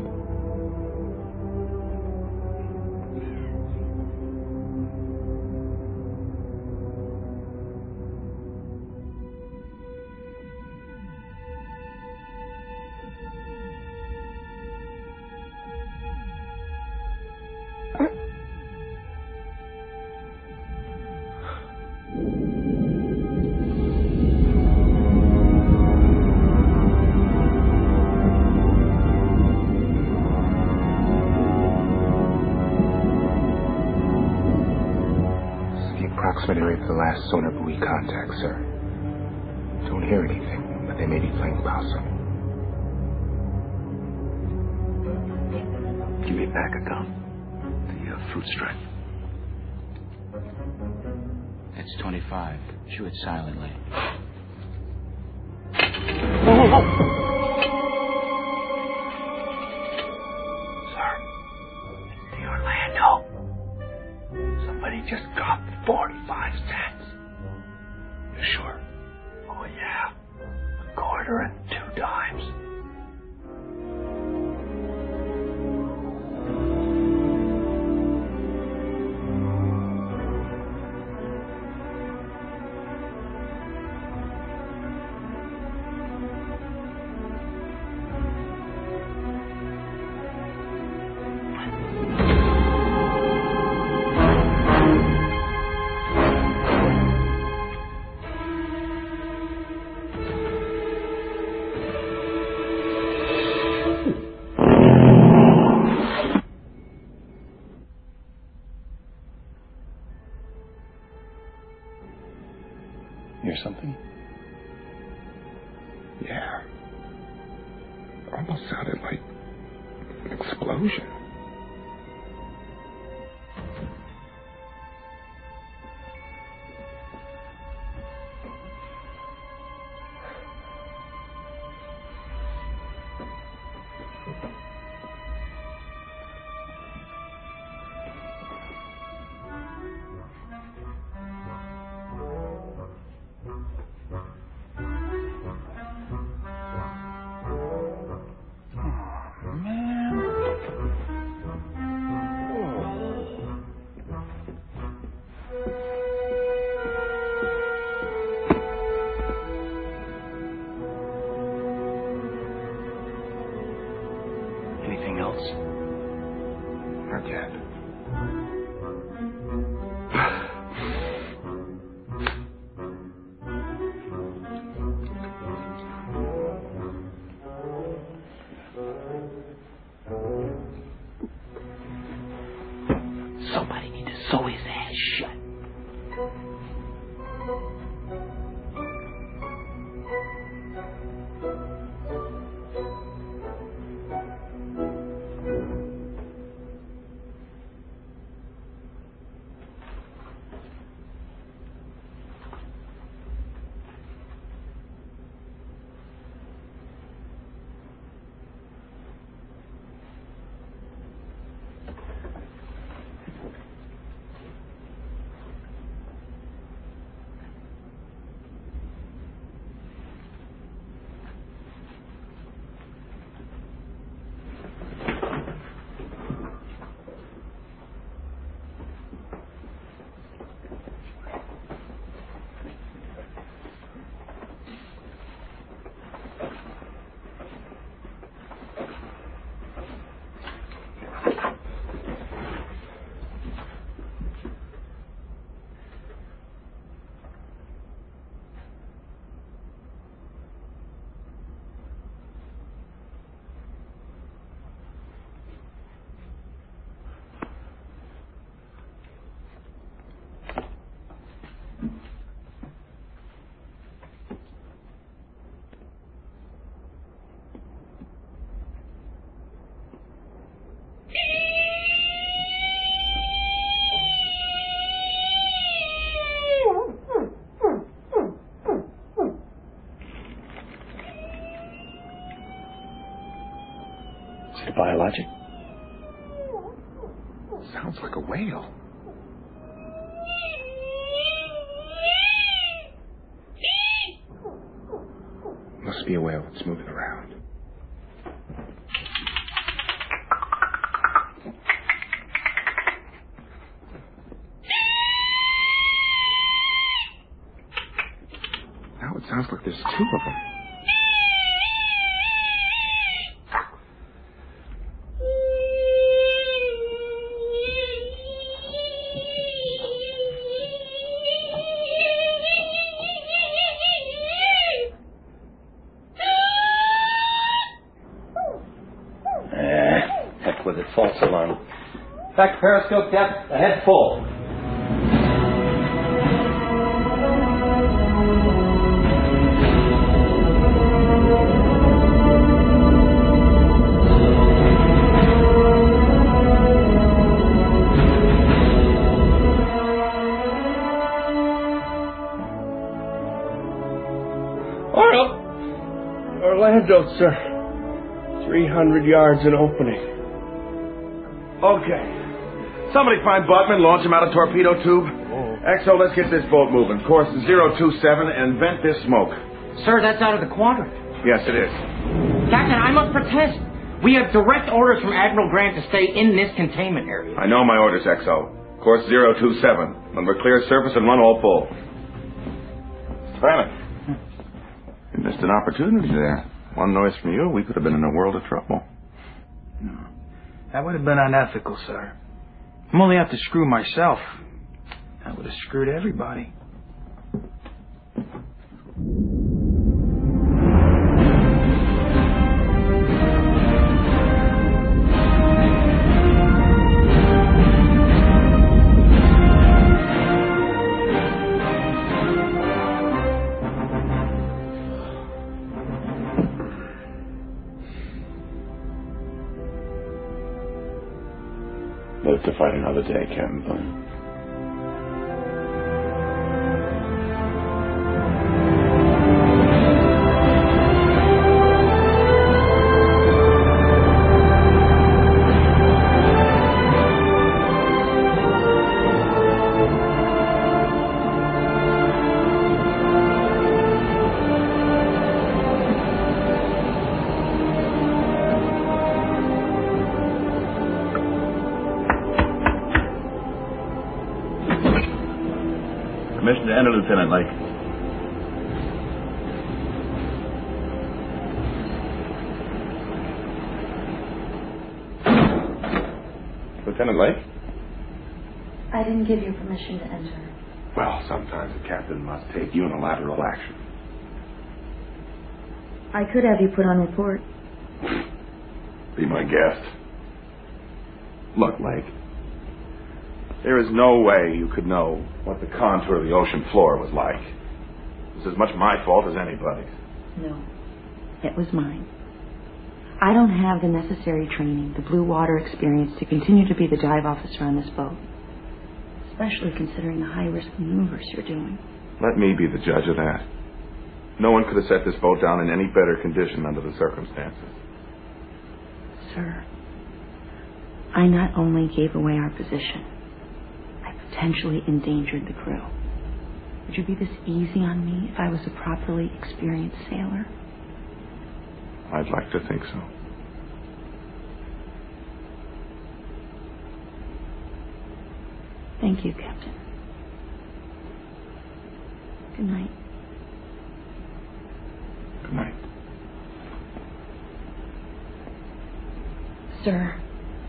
Proximity rate for the last sonar buoy contact, sir. Don't hear anything, but they may be playing possum. Give me back a gun. The uh, fruit stripe. That's twenty-five. Shoot it silently. Whoa, whoa, whoa! Sir, it's the Orlando. Somebody just dropped forty-five cents. You sure? Oh, yeah. A quarter and two dimes. Hear something? Yeah. It almost sounded like an explosion. Is it biologic? Sounds like a whale. Must be a whale that's moving around. Now it sounds like there's two of them. With it, false alarm. Back to periscope depth, ahead full. Or- Orlando, sir. three hundred yards in opening. Okay. Somebody find Buckman, launch him out of torpedo tube. Oh. X O, let's get this boat moving. Course zero two seven and vent this smoke. Sir, that's out of the quadrant. Yes, it is. Captain, I must protest. We have direct orders from Admiral Grant to stay in this containment area. I know my orders, X O. Course zero two seven. When we're clear surface and run all full. Silent. You missed an opportunity there. One noise from you, we could have been in a world of trouble. No. That would have been unethical, sir. I'm only out to screw myself. I would have screwed everybody. Live to fight another day, Captain Bunn. Permission to enter, Lieutenant Lake. Lieutenant Lake? I didn't give you permission to enter. Well, sometimes a captain must take unilateral action. I could have you put on report. Be my guest. Look, Lake. There is no way you could know what the contour of the ocean floor was like. It's as much my fault as anybody's. No, it was mine. I don't have the necessary training, the blue water experience to continue to be the dive officer on this boat. Especially considering the high-risk maneuvers you're doing. Let me be the judge of that. No one could have set this boat down in any better condition under the circumstances. Sir, I not only gave away our position, I potentially endangered the crew. Would you be this easy on me if I was a properly experienced sailor? I'd like to think so. Thank you, Captain. Good night. Good night. Sir,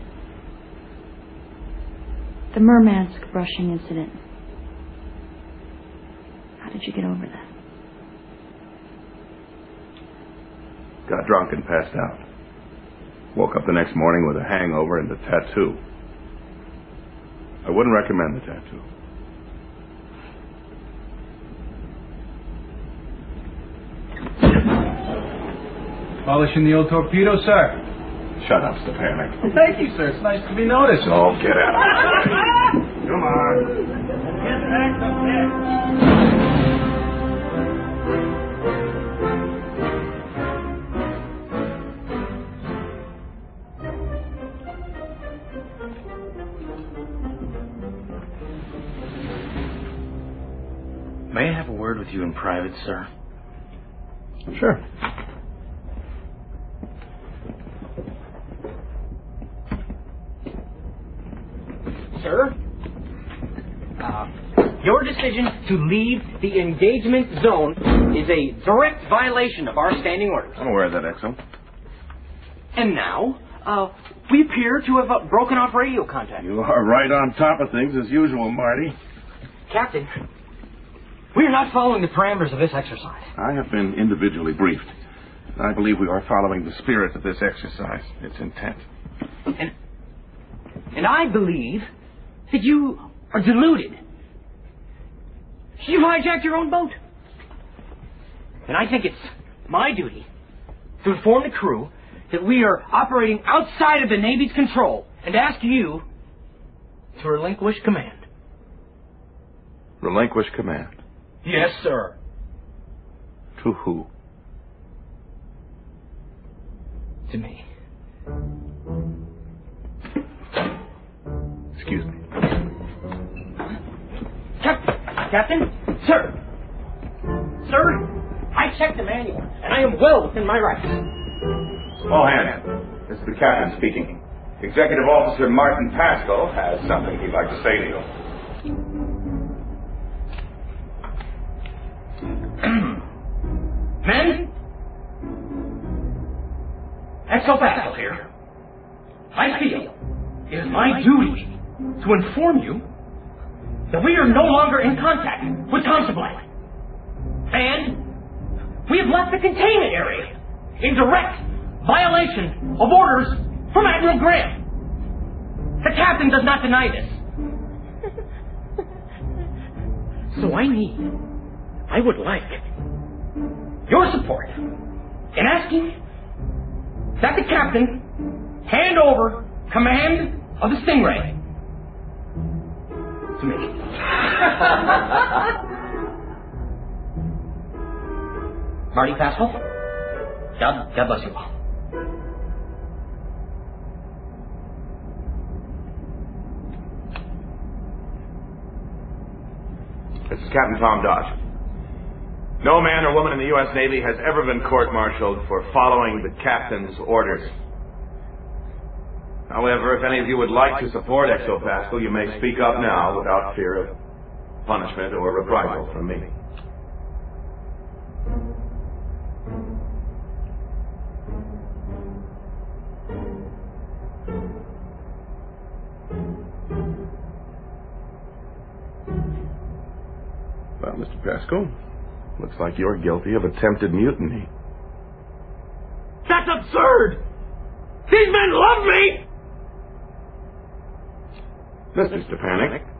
the Murmansk brushing incident. How did you get over that? Got drunk and passed out. Woke up the next morning with a hangover and a tattoo. I wouldn't recommend the tattoo. Polishing the old torpedo, sir. Shut up, Stepanek. Thank you, sir. It's nice to be noticed. Oh, get out. Come on. Get back up there. May I have a word with you in private, sir? Sure. Sir, uh, your decision to leave the engagement zone is a direct violation of our standing orders. I'm aware of that, Exo. And now, uh, we appear to have uh, broken off radio contact. You are right on top of things as usual, Marty. Captain, we are not following the parameters of this exercise. I have been individually briefed. I believe we are following the spirit of this exercise, its intent. And, and I believe that you are deluded. You hijacked your own boat. And I think it's my duty to inform the crew that we are operating outside of the Navy's control and ask you to relinquish command. Relinquish command? Yes, sir. To who? To me. Excuse me. Cap- Captain? Sir! Sir, I checked the manual, and I am well within my rights. All hands. This is the captain speaking. Executive Officer Martin Pascal has something he'd like to say to you. Men? Exo Pascal here. I feel it is my duty to inform you that we are no longer in contact with Consublite. And we have left the containment area in direct violation of orders from Admiral Graham. The captain does not deny this. So I need, I would like, your support in asking that the captain hand over command of the Stingray to me. Marty Pascal, God, God bless you all. This is Captain Tom Dodge. No man or woman in the U S Navy has ever been court-martialed for following the captain's orders. However, if any of you would like to support Exo Pascal, you may speak up now without fear of punishment or reprisal from me. Well, Mister Pascal, looks like you're guilty of attempted mutiny. That's absurd! These men love me! Mister Stepanek,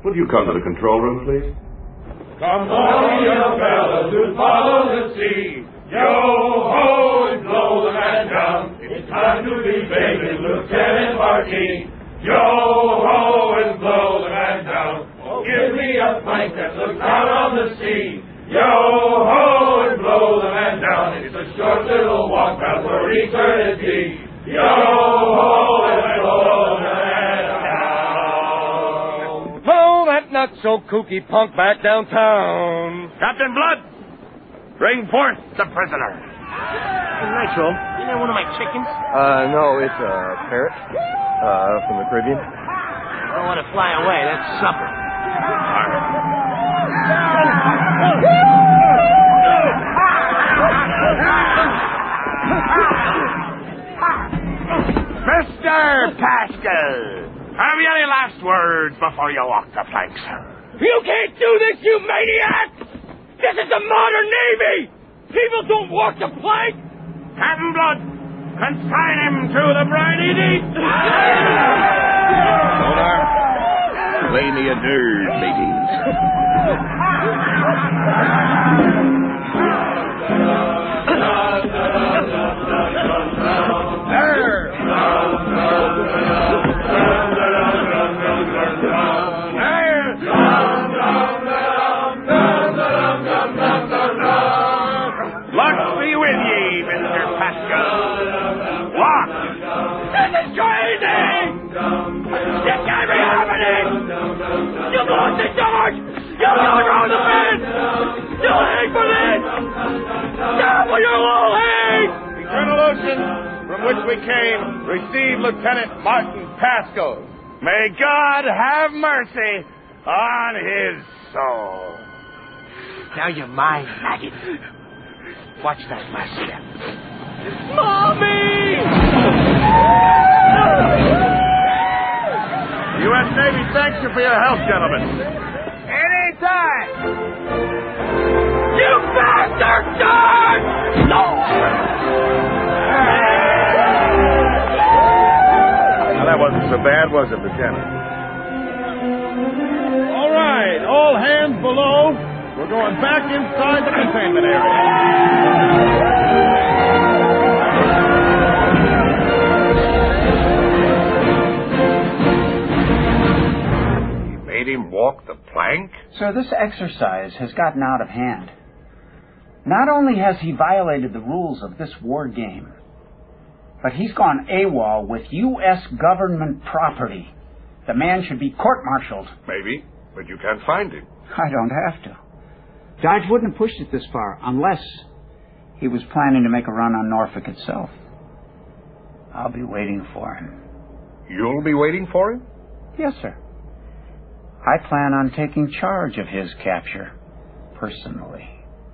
Will you come to the control room, please? Come on, young fellas, who follow the sea. Yo-ho, and blow the man down. It's time to be bathing Lieutenant Marquis. Yo-ho, and blow the man down. Oh, give me a plank that looks out on the sea. Yo-ho, and blow the man down. It's a short little walk out for eternity. Yo-ho, and blow the man down. Oh, that not so kooky punk back downtown. Captain Blood, bring forth the prisoner. Hey, Nitro, you know one of my chickens? Uh, no, it's a parrot. Uh, from the Caribbean. I don't want to fly away. That's supper. Mister Pascal, have you any last words before you walk the plank, sir? You can't do this, you maniac! This is the modern Navy! People don't walk the plank! Captain Blood, consign him to the briny deep! Sonar, play me a dirge, mateys. Luck be with ye, Mister Pascal. Walk! This is crazy! This can't be happening! You've lost the charge! You've overthrown the fence! You'll hang for this! Stop or you'll all hang! Eternal Ocean, from which we came, receive Lieutenant Martin Pascal. May God have mercy on his soul. Now you're mine, maggot. Watch that last step. Mommy! U S Navy thanks you for your help, gentlemen. Anytime! You bastard! No! Now, that wasn't so bad, was it, Lieutenant? All right, all hands below. We're going back inside the containment area. Made him walk the plank? Sir, this exercise has gotten out of hand. Not only has he violated the rules of this war game, but he's gone AWOL with U S government property. The man should be court-martialed. Maybe, but you can't find him. I don't have to. Dodge wouldn't have pushed it this far unless he was planning to make a run on Norfolk itself. I'll be waiting for him. You'll be waiting for him? Yes, sir. I plan on taking charge of his capture personally.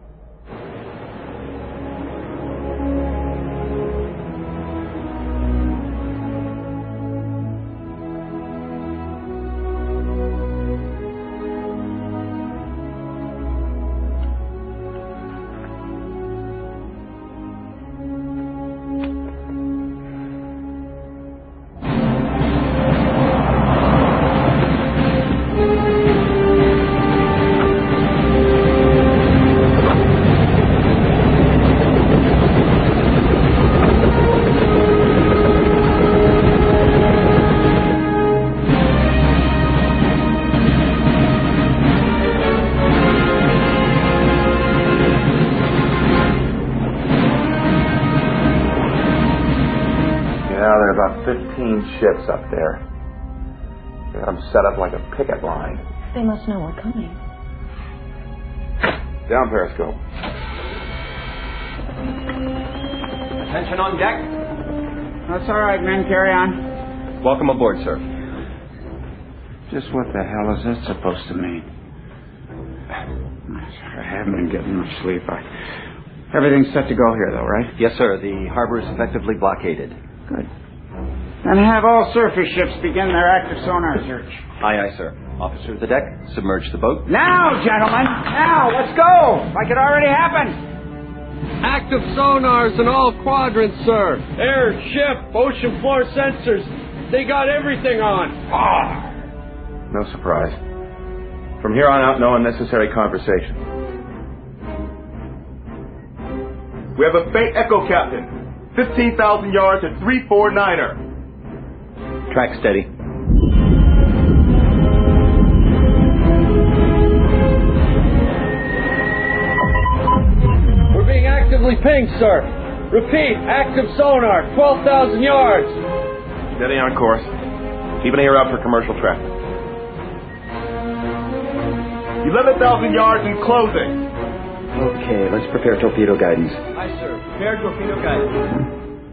Ships up there. They got them set up like a picket line. They must know we're coming. Down periscope. Attention on deck. That's all right, men. Carry on. Welcome aboard, sir. Just what the hell is that supposed to mean? I haven't been getting much sleep. I... Everything's set to go here, though, right? Yes, sir. The harbor is effectively blockaded. Good. And have all surface ships begin their active sonar search. Aye, aye, sir. Officer of the deck, submerge the boat. Now, gentlemen! Now, let's go! Like it already happened! Active sonars in all quadrants, sir. Air, ship, ocean floor sensors. They got everything on. Ah! No surprise. From here on out, no unnecessary conversation. We have a Fate Echo, Captain. fifteen thousand yards at three four niner. Track steady. We're being actively pinged, sir. Repeat, active sonar, twelve thousand yards. Steady on course. Keep an ear out for commercial traffic. eleven thousand yards in closing. Okay, let's prepare torpedo guidance. Aye, sir. Prepare torpedo guidance.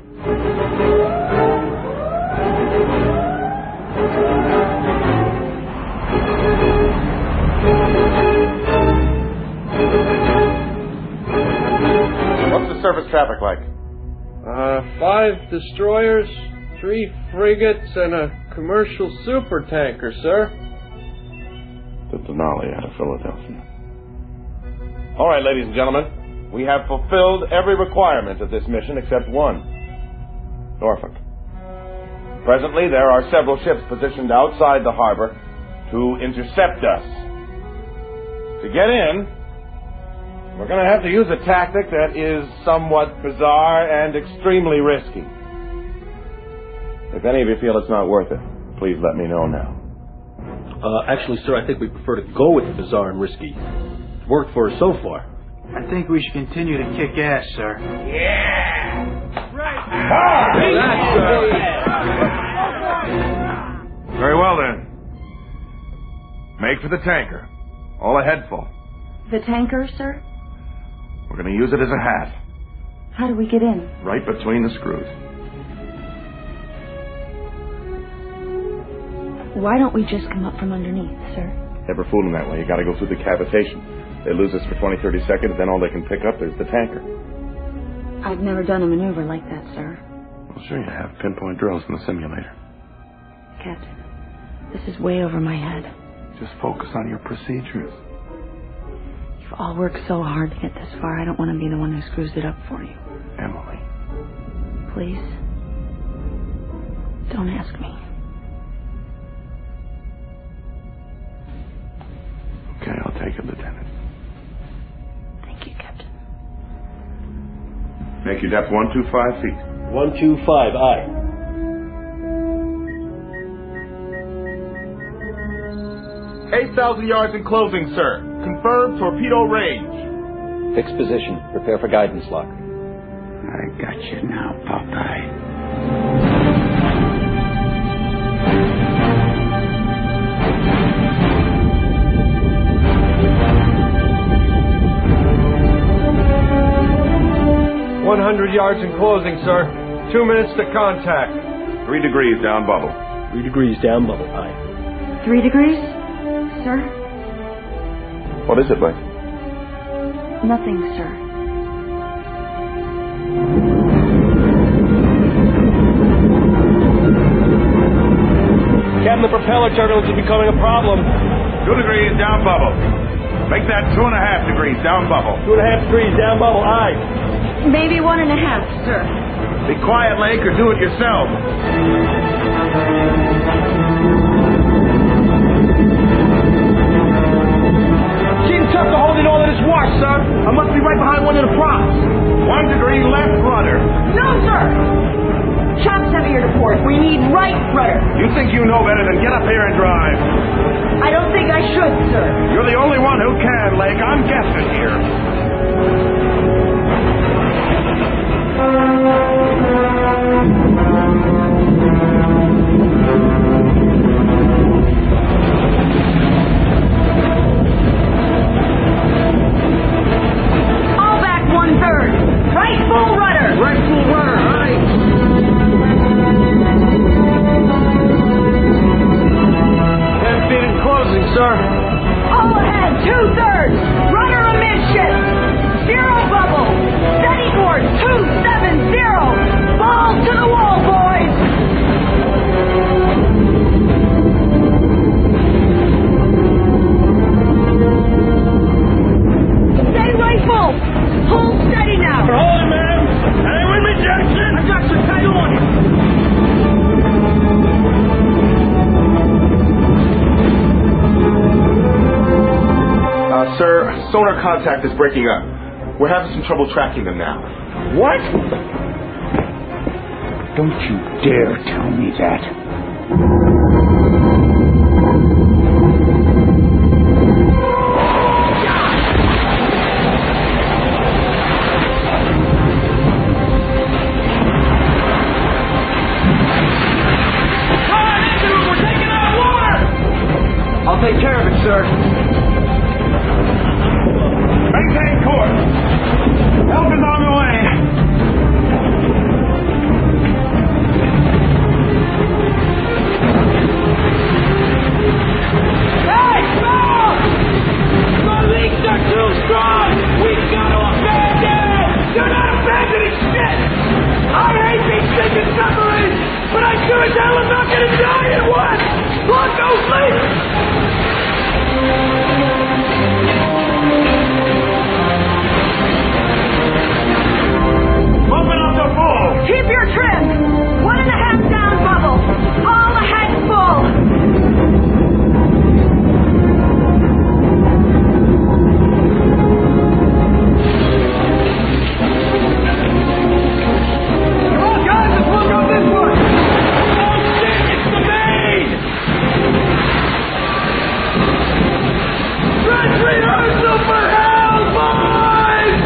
What's the surface traffic like? Uh, five destroyers, three frigates, and a commercial supertanker, sir. To Denali out of Philadelphia. All right, ladies and gentlemen, we have fulfilled every requirement of this mission except one. Norfolk. Presently, there are several ships positioned outside the harbor to intercept us. To get in, we're going to have to use a tactic that is somewhat bizarre and extremely risky. If any of you feel it's not worth it, please let me know now. Uh, actually, sir, I think we prefer to go with the bizarre and risky. It's worked for us so far. I think we should continue to kick ass, sir. Very well, then. Make for the tanker. All ahead full. The tanker, sir? We're going to use it as a hat. How do we get in? Right between the screws. Why don't we just come up from underneath, sir? Never fool them that way. You got to go through the cavitation. They lose us for twenty, thirty seconds, then all they can pick up is the tanker. I've never done a maneuver like that, sir. Well, sure you have. Pinpoint drills in the simulator. Captain, this is way over my head. Just focus on your procedures. You've all worked so hard to get this far. I don't want to be the one who screws it up for you. Emily. Please. Don't ask me. Okay, I'll take it, Lieutenant. Thank you, Captain. Make your depth one two five feet. One, two, five, aye. Eight thousand yards in closing, sir. Confirmed torpedo range. Fixed position. Prepare for guidance lock. I got you now, Popeye. one hundred yards in closing, sir. Two minutes to contact. Three degrees down bubble. Three degrees down bubble, aye. Three degrees, sir? What is it, Blake? Nothing, sir. Captain, the propeller turbulence is becoming a problem. Two degrees down bubble. Make that two and a half degrees down bubble. Two and a half degrees down bubble, aye. Maybe one and a half, sir. Be quiet, Lake, or do it yourself. Gene Tucker holding all of this wash, sir. I must be right behind one of the props. One degree left rudder. No, sir. Chops heavier to port. We need right rudder. You think you know better than get up here and drive. I don't think I should, sir. You're the only one who can, Lake. I'm guessing here. All back one third. Right full rudder. Right full rudder, aye. Ten feet in closing, sir. All ahead, two Sir, sonar contact is breaking up. We're having some trouble tracking them now. What? Don't you dare tell me that. I'll take care of it, sir. Maintain course. Help is on the way. Hey, stop! The leaks are too strong! We've got to abandon it! You're not abandoning shit! I hate these sinking submarines, but I sure as hell am not gonna die in one! Look, go sleep! Open up the full! Keep your trim! One and a half down bubble. All ahead full. Come on, guys, let's look on this one! Oh, shit, it's the main! Dress rehearsal for hell, boys!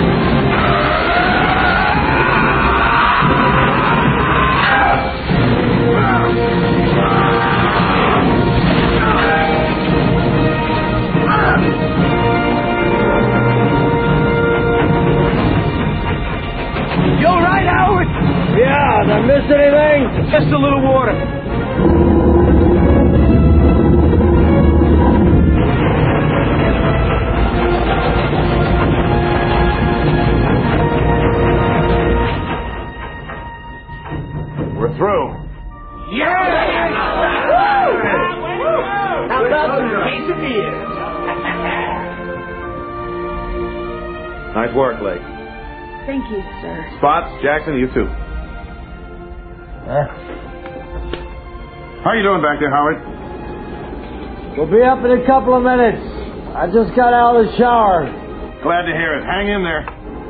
You all right, Howard? Yeah, did I miss anything? Just a little water. We're through. Yeah! How about some quesadillas? Nice work, Lake. Thank you, sir. Spots, Jackson, you too. Huh? How are you doing back there, Howard? We'll be up in a couple of minutes. I just got out of the shower. Glad to hear it. Hang in there.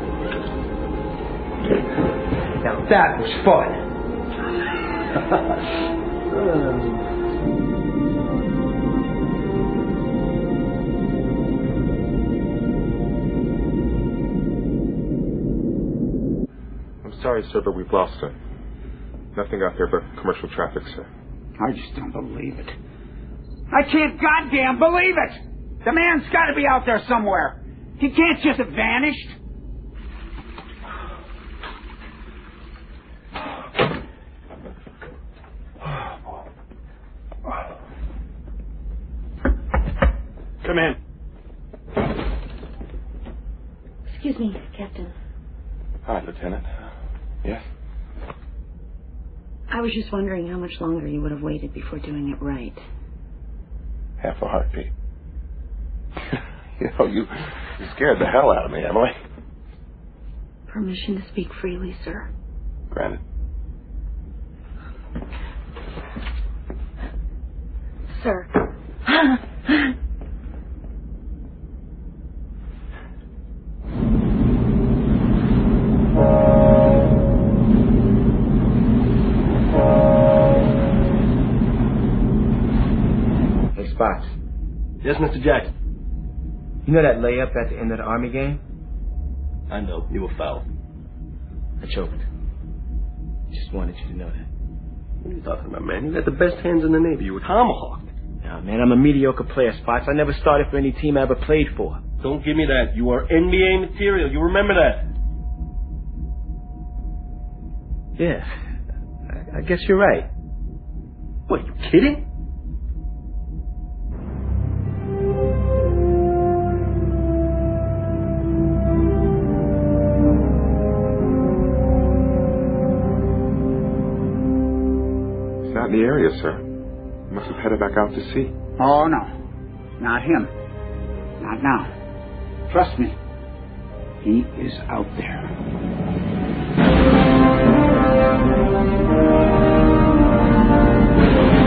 Now that was fun. I'm sorry, sir, but we've lost him. Nothing out there but commercial traffic, sir. I just don't believe it. I can't goddamn believe it! The man's got to be out there somewhere. He can't just have vanished. Come in. Excuse me, Captain. Hi, Lieutenant. Yes? I was just wondering how much longer you would have waited before doing it right. Half a heartbeat. You know, you, you scared the hell out of me, Emily. Permission to speak freely, sir. Granted. Sir. Hey, Spots. Yes, Mister Jackson. You know that layup at the end of the Army game? I know. You were fouled. I choked. Just wanted you to know that. What are you talking about, man? You got the best hands in the Navy. You were tomahawked. Nah, man, I'm a mediocre player, Spots. I never started for any team I ever played for. Don't give me that. You are N B A material. You remember that. Yeah. I, I guess you're right. What, you kidding? He's not in the area, sir. He must have headed back out to sea. Oh, no. Not him. Not now. Trust me. He is out there.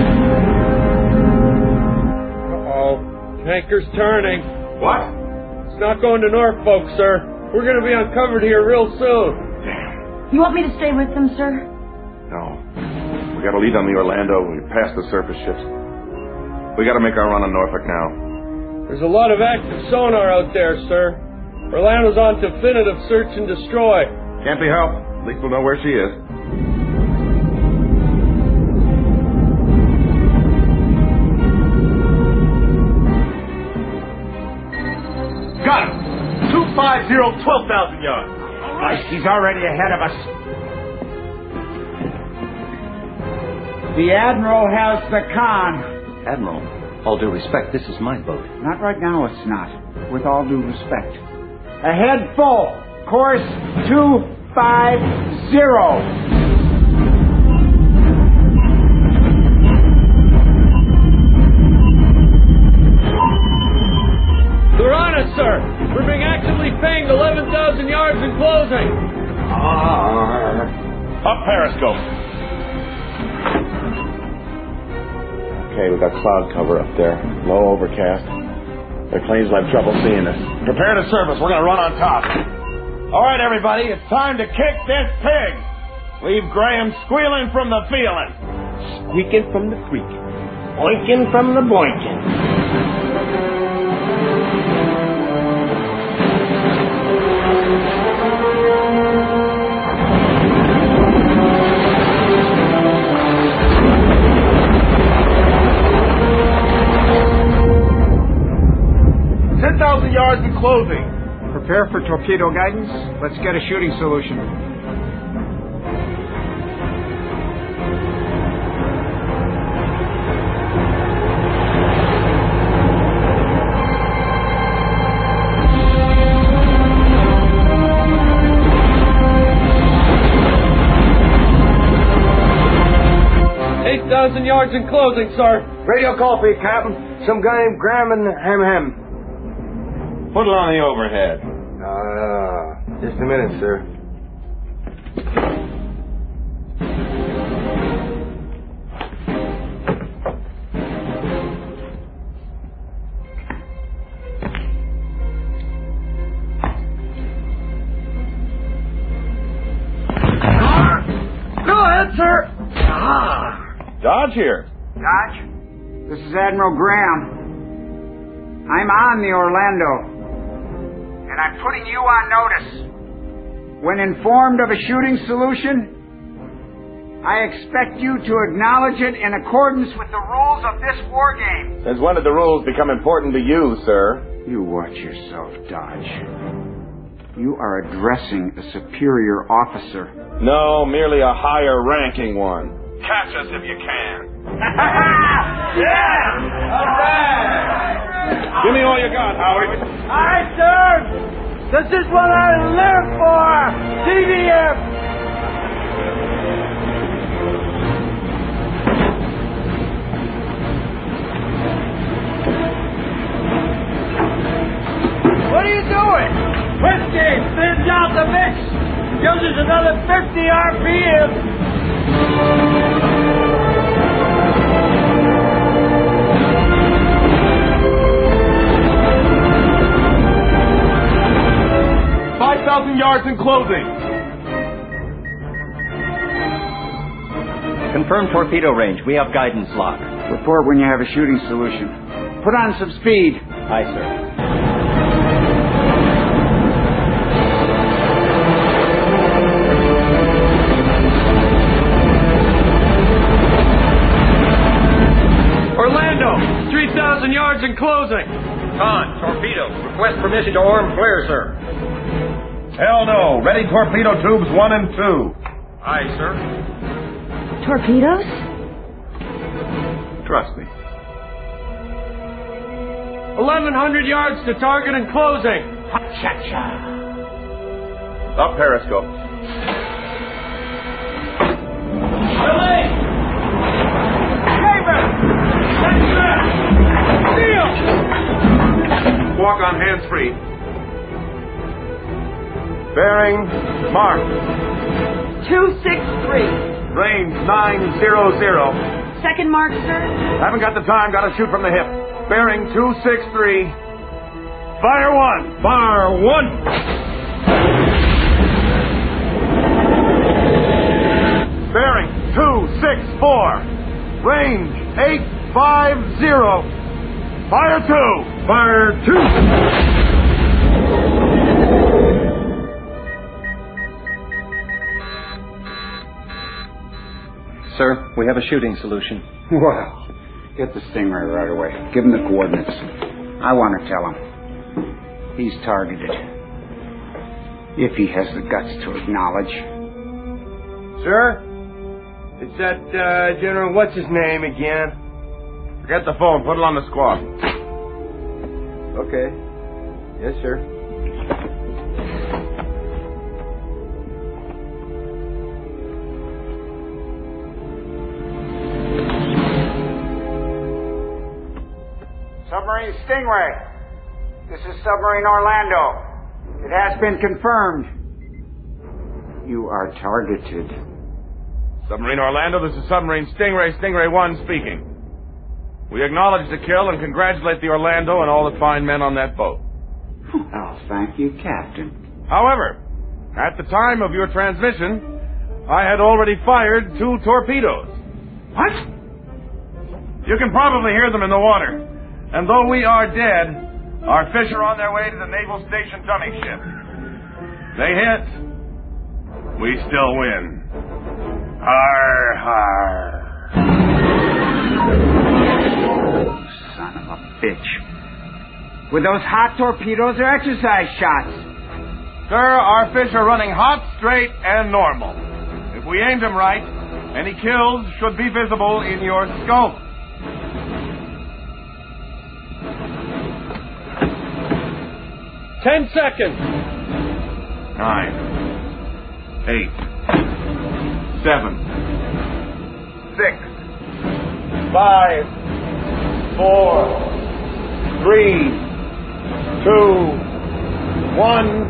Uh-oh. Tanker's turning. What? not going to Norfolk, sir. We're going to be uncovered here real soon. You want me to stay with them, sir? No. We gotta lead on the Orlando. We passed the surface ships. We gotta make our run on Norfolk now. There's a lot of active sonar out there, sir. Orlando's on definitive search and destroy. Can't be helped. At least we'll know where she is. Got him! two five zero, twelve thousand yards. Christ, he's already ahead of us. The Admiral has the con. Admiral, all due respect, this is my boat. Not right now, it's not. With all due respect. Ahead full. Course two five zero. They're on us, sir. We're being actively pinged eleven thousand yards in closing. Arr. Up periscope. Okay, we got cloud cover up there. Low overcast. Their planes will have trouble seeing us. Prepare to service. We're going to run on top. All right, everybody. It's time to kick this pig. Leave Graham squealing from the feeling. Squeaking from the creaking. Boinking from the boinking. ten thousand yards in closing. Prepare for torpedo guidance. Let's get a shooting solution. eight thousand yards in closing, sir. Radio call for you, Captain. Some guy named Graham and Ham Ham. Put it on the overhead. Uh, just a minute, sir. Go ahead, sir. Ah. Dodge here. Dodge, this is Admiral Graham. I'm on the Orlando. And I'm putting you on notice. When informed of a shooting solution, I expect you to acknowledge it in accordance with the rules of this war game. Since when did the rules become important to you, sir? You watch yourself, Dodge. You are addressing a superior officer. No, merely a higher ranking one. Catch us if you can. Yeah! All right! Give me all you got, Howard. All right, sir! This is what I live for! T V F! What are you doing? Whiskey! Thins out the mix! Gives us another fifty R P M! five thousand yards in closing. Confirm torpedo range. We have guidance lock. Report when you have a shooting solution. Put on some speed. Aye, sir. Orlando, three thousand yards in closing. Con, torpedo. Request permission to arm flare, sir. Hell no. Ready torpedo tubes one and two. Aye, sir. Torpedoes? Trust me. eleven hundred yards to target and closing. Ha-cha-cha. Up periscope. Billy! David! That's that! Seal! Walk on hands free. Bearing mark. two six three. Range nine zero zero. Second mark, sir. Haven't got the time. Got to shoot from the hip. Bearing two six three. Fire one. Fire one. Bearing two six four. Range eight five zero. Fire two. Fire two. Sir, we have a shooting solution. Well, get the Stingray right away. Give him the coordinates. I want to tell him. He's targeted. If he has the guts to acknowledge. Sir? It's that, uh, General What's-His-Name again. Forget the phone. Put it on the squawk. Okay. Yes, sir. Submarine Stingray. This is Submarine Orlando. It has been confirmed. You are targeted. Submarine Orlando, this is Submarine Stingray, Stingray one speaking. We acknowledge the kill and congratulate the Orlando and all the fine men on that boat. Oh, thank you, Captain. However, at the time of your transmission, I had already fired two torpedoes. What? You can probably hear them in the water. And though we are dead, our fish are on their way to the Naval Station dummy ship. They hit. We still win. Har, har. Son of a bitch. Were those hot torpedoes or exercise shots? Sir, our fish are running hot, straight, and normal. If we aimed them right, any kills should be visible in your scope. Ten seconds. Nine. Eight. Seven. Six. Five. Four. Three. Two. One.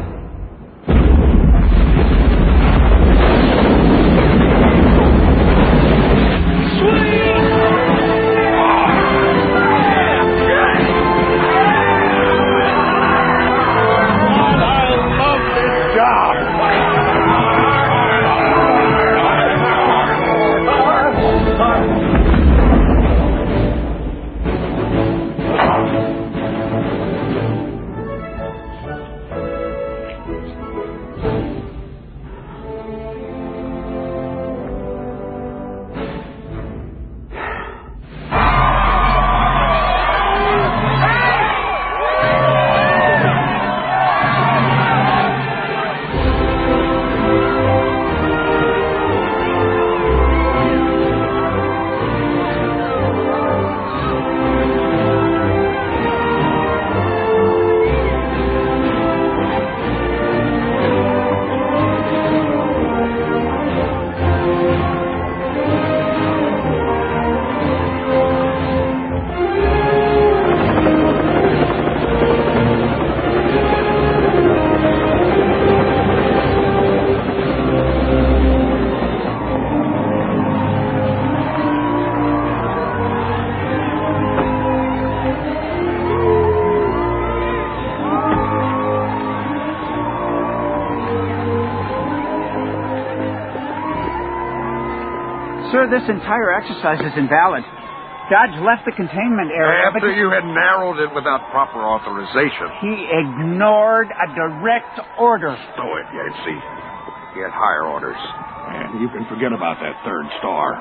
Sir, this entire exercise is invalid. Dodge left the containment area. After but you had narrowed it without proper authorization. He ignored a direct order. Stow it, Yancey. He had higher orders. And you can forget about that third star.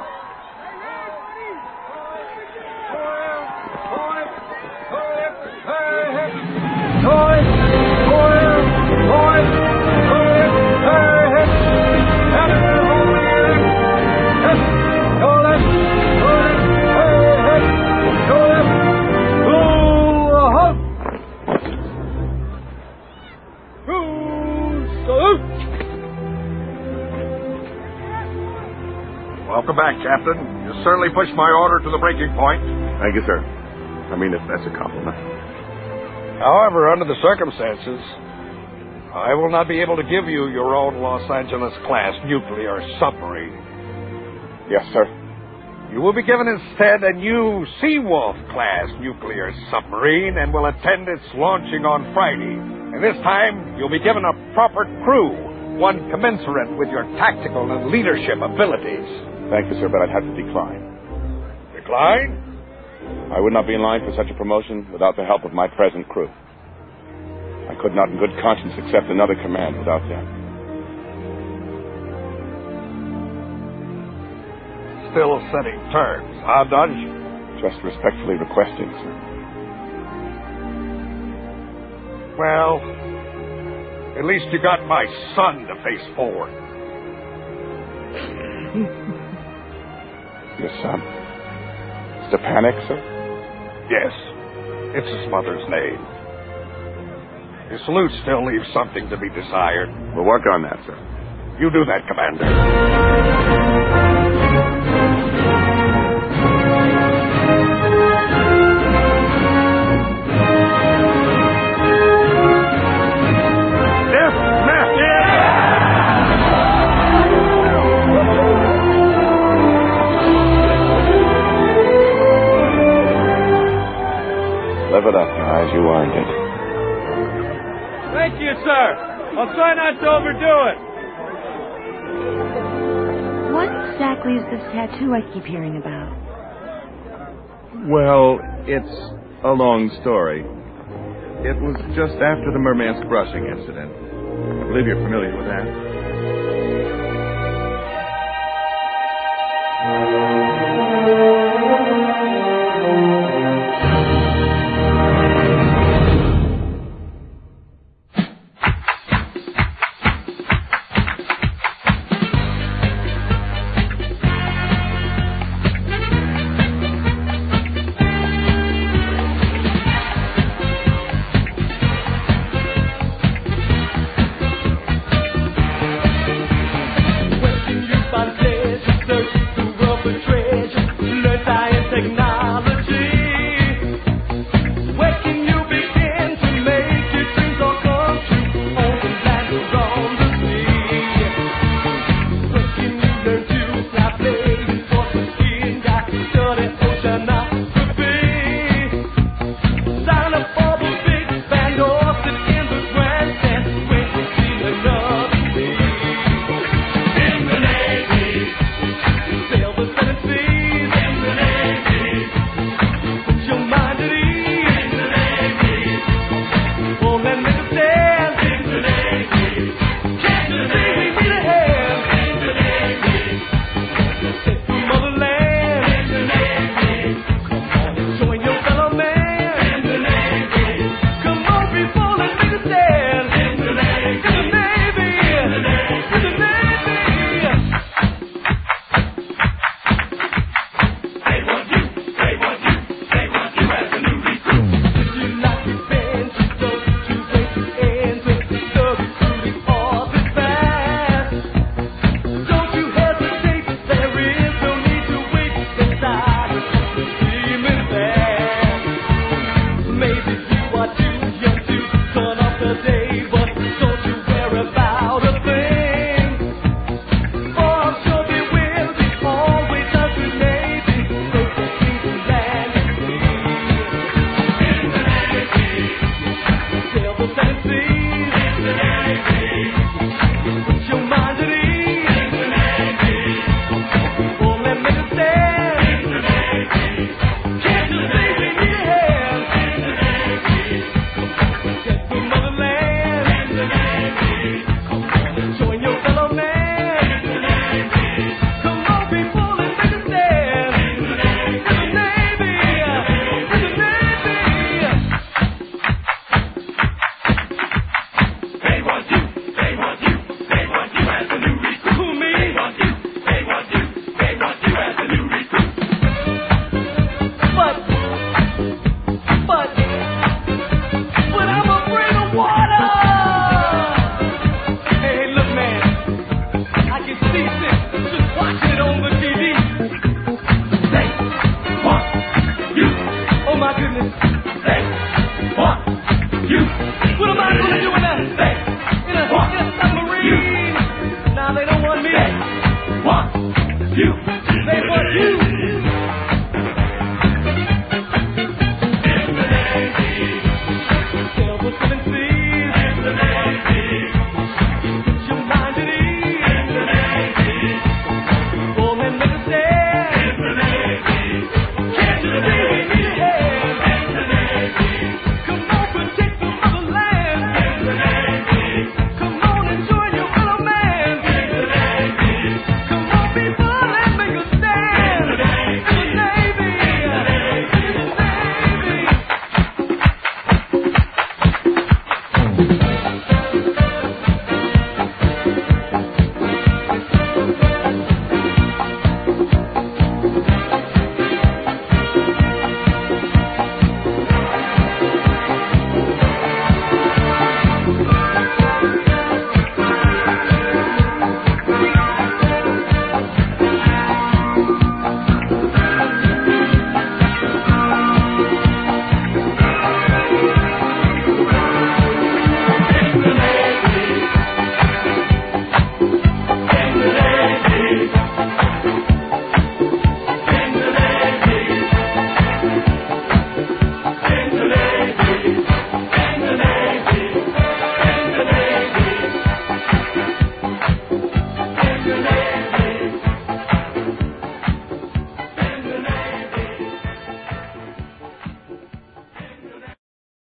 Welcome back, Captain. You certainly pushed my order to the breaking point. Thank you, sir. I mean, if that's a compliment. However, under the circumstances, I will not be able to give you your own Los Angeles-class nuclear submarine. Yes, sir. You will be given instead a new Seawolf-class nuclear submarine and will attend its launching on Friday. And this time, you'll be given a proper crew, one commensurate with your tactical and leadership abilities. Thank you, sir, but I'd have to decline. Decline? I would not be in line for such a promotion without the help of my present crew. I could not in good conscience accept another command without them. Still setting terms, huh, Dodge? Just respectfully requesting, sir. Well, at least you got my son to face forward. Your son? Stepanek, sir? Yes, it's his mother's name. His salute still leaves something to be desired. We'll work on that, sir. You do that, Commander. Live it up, guys. You earned it. Thank you, sir. I'll try not to overdo it. What exactly is this tattoo I keep hearing about? Well, it's a long story. It was just after the Murmansk brushing incident. I believe you're familiar with that.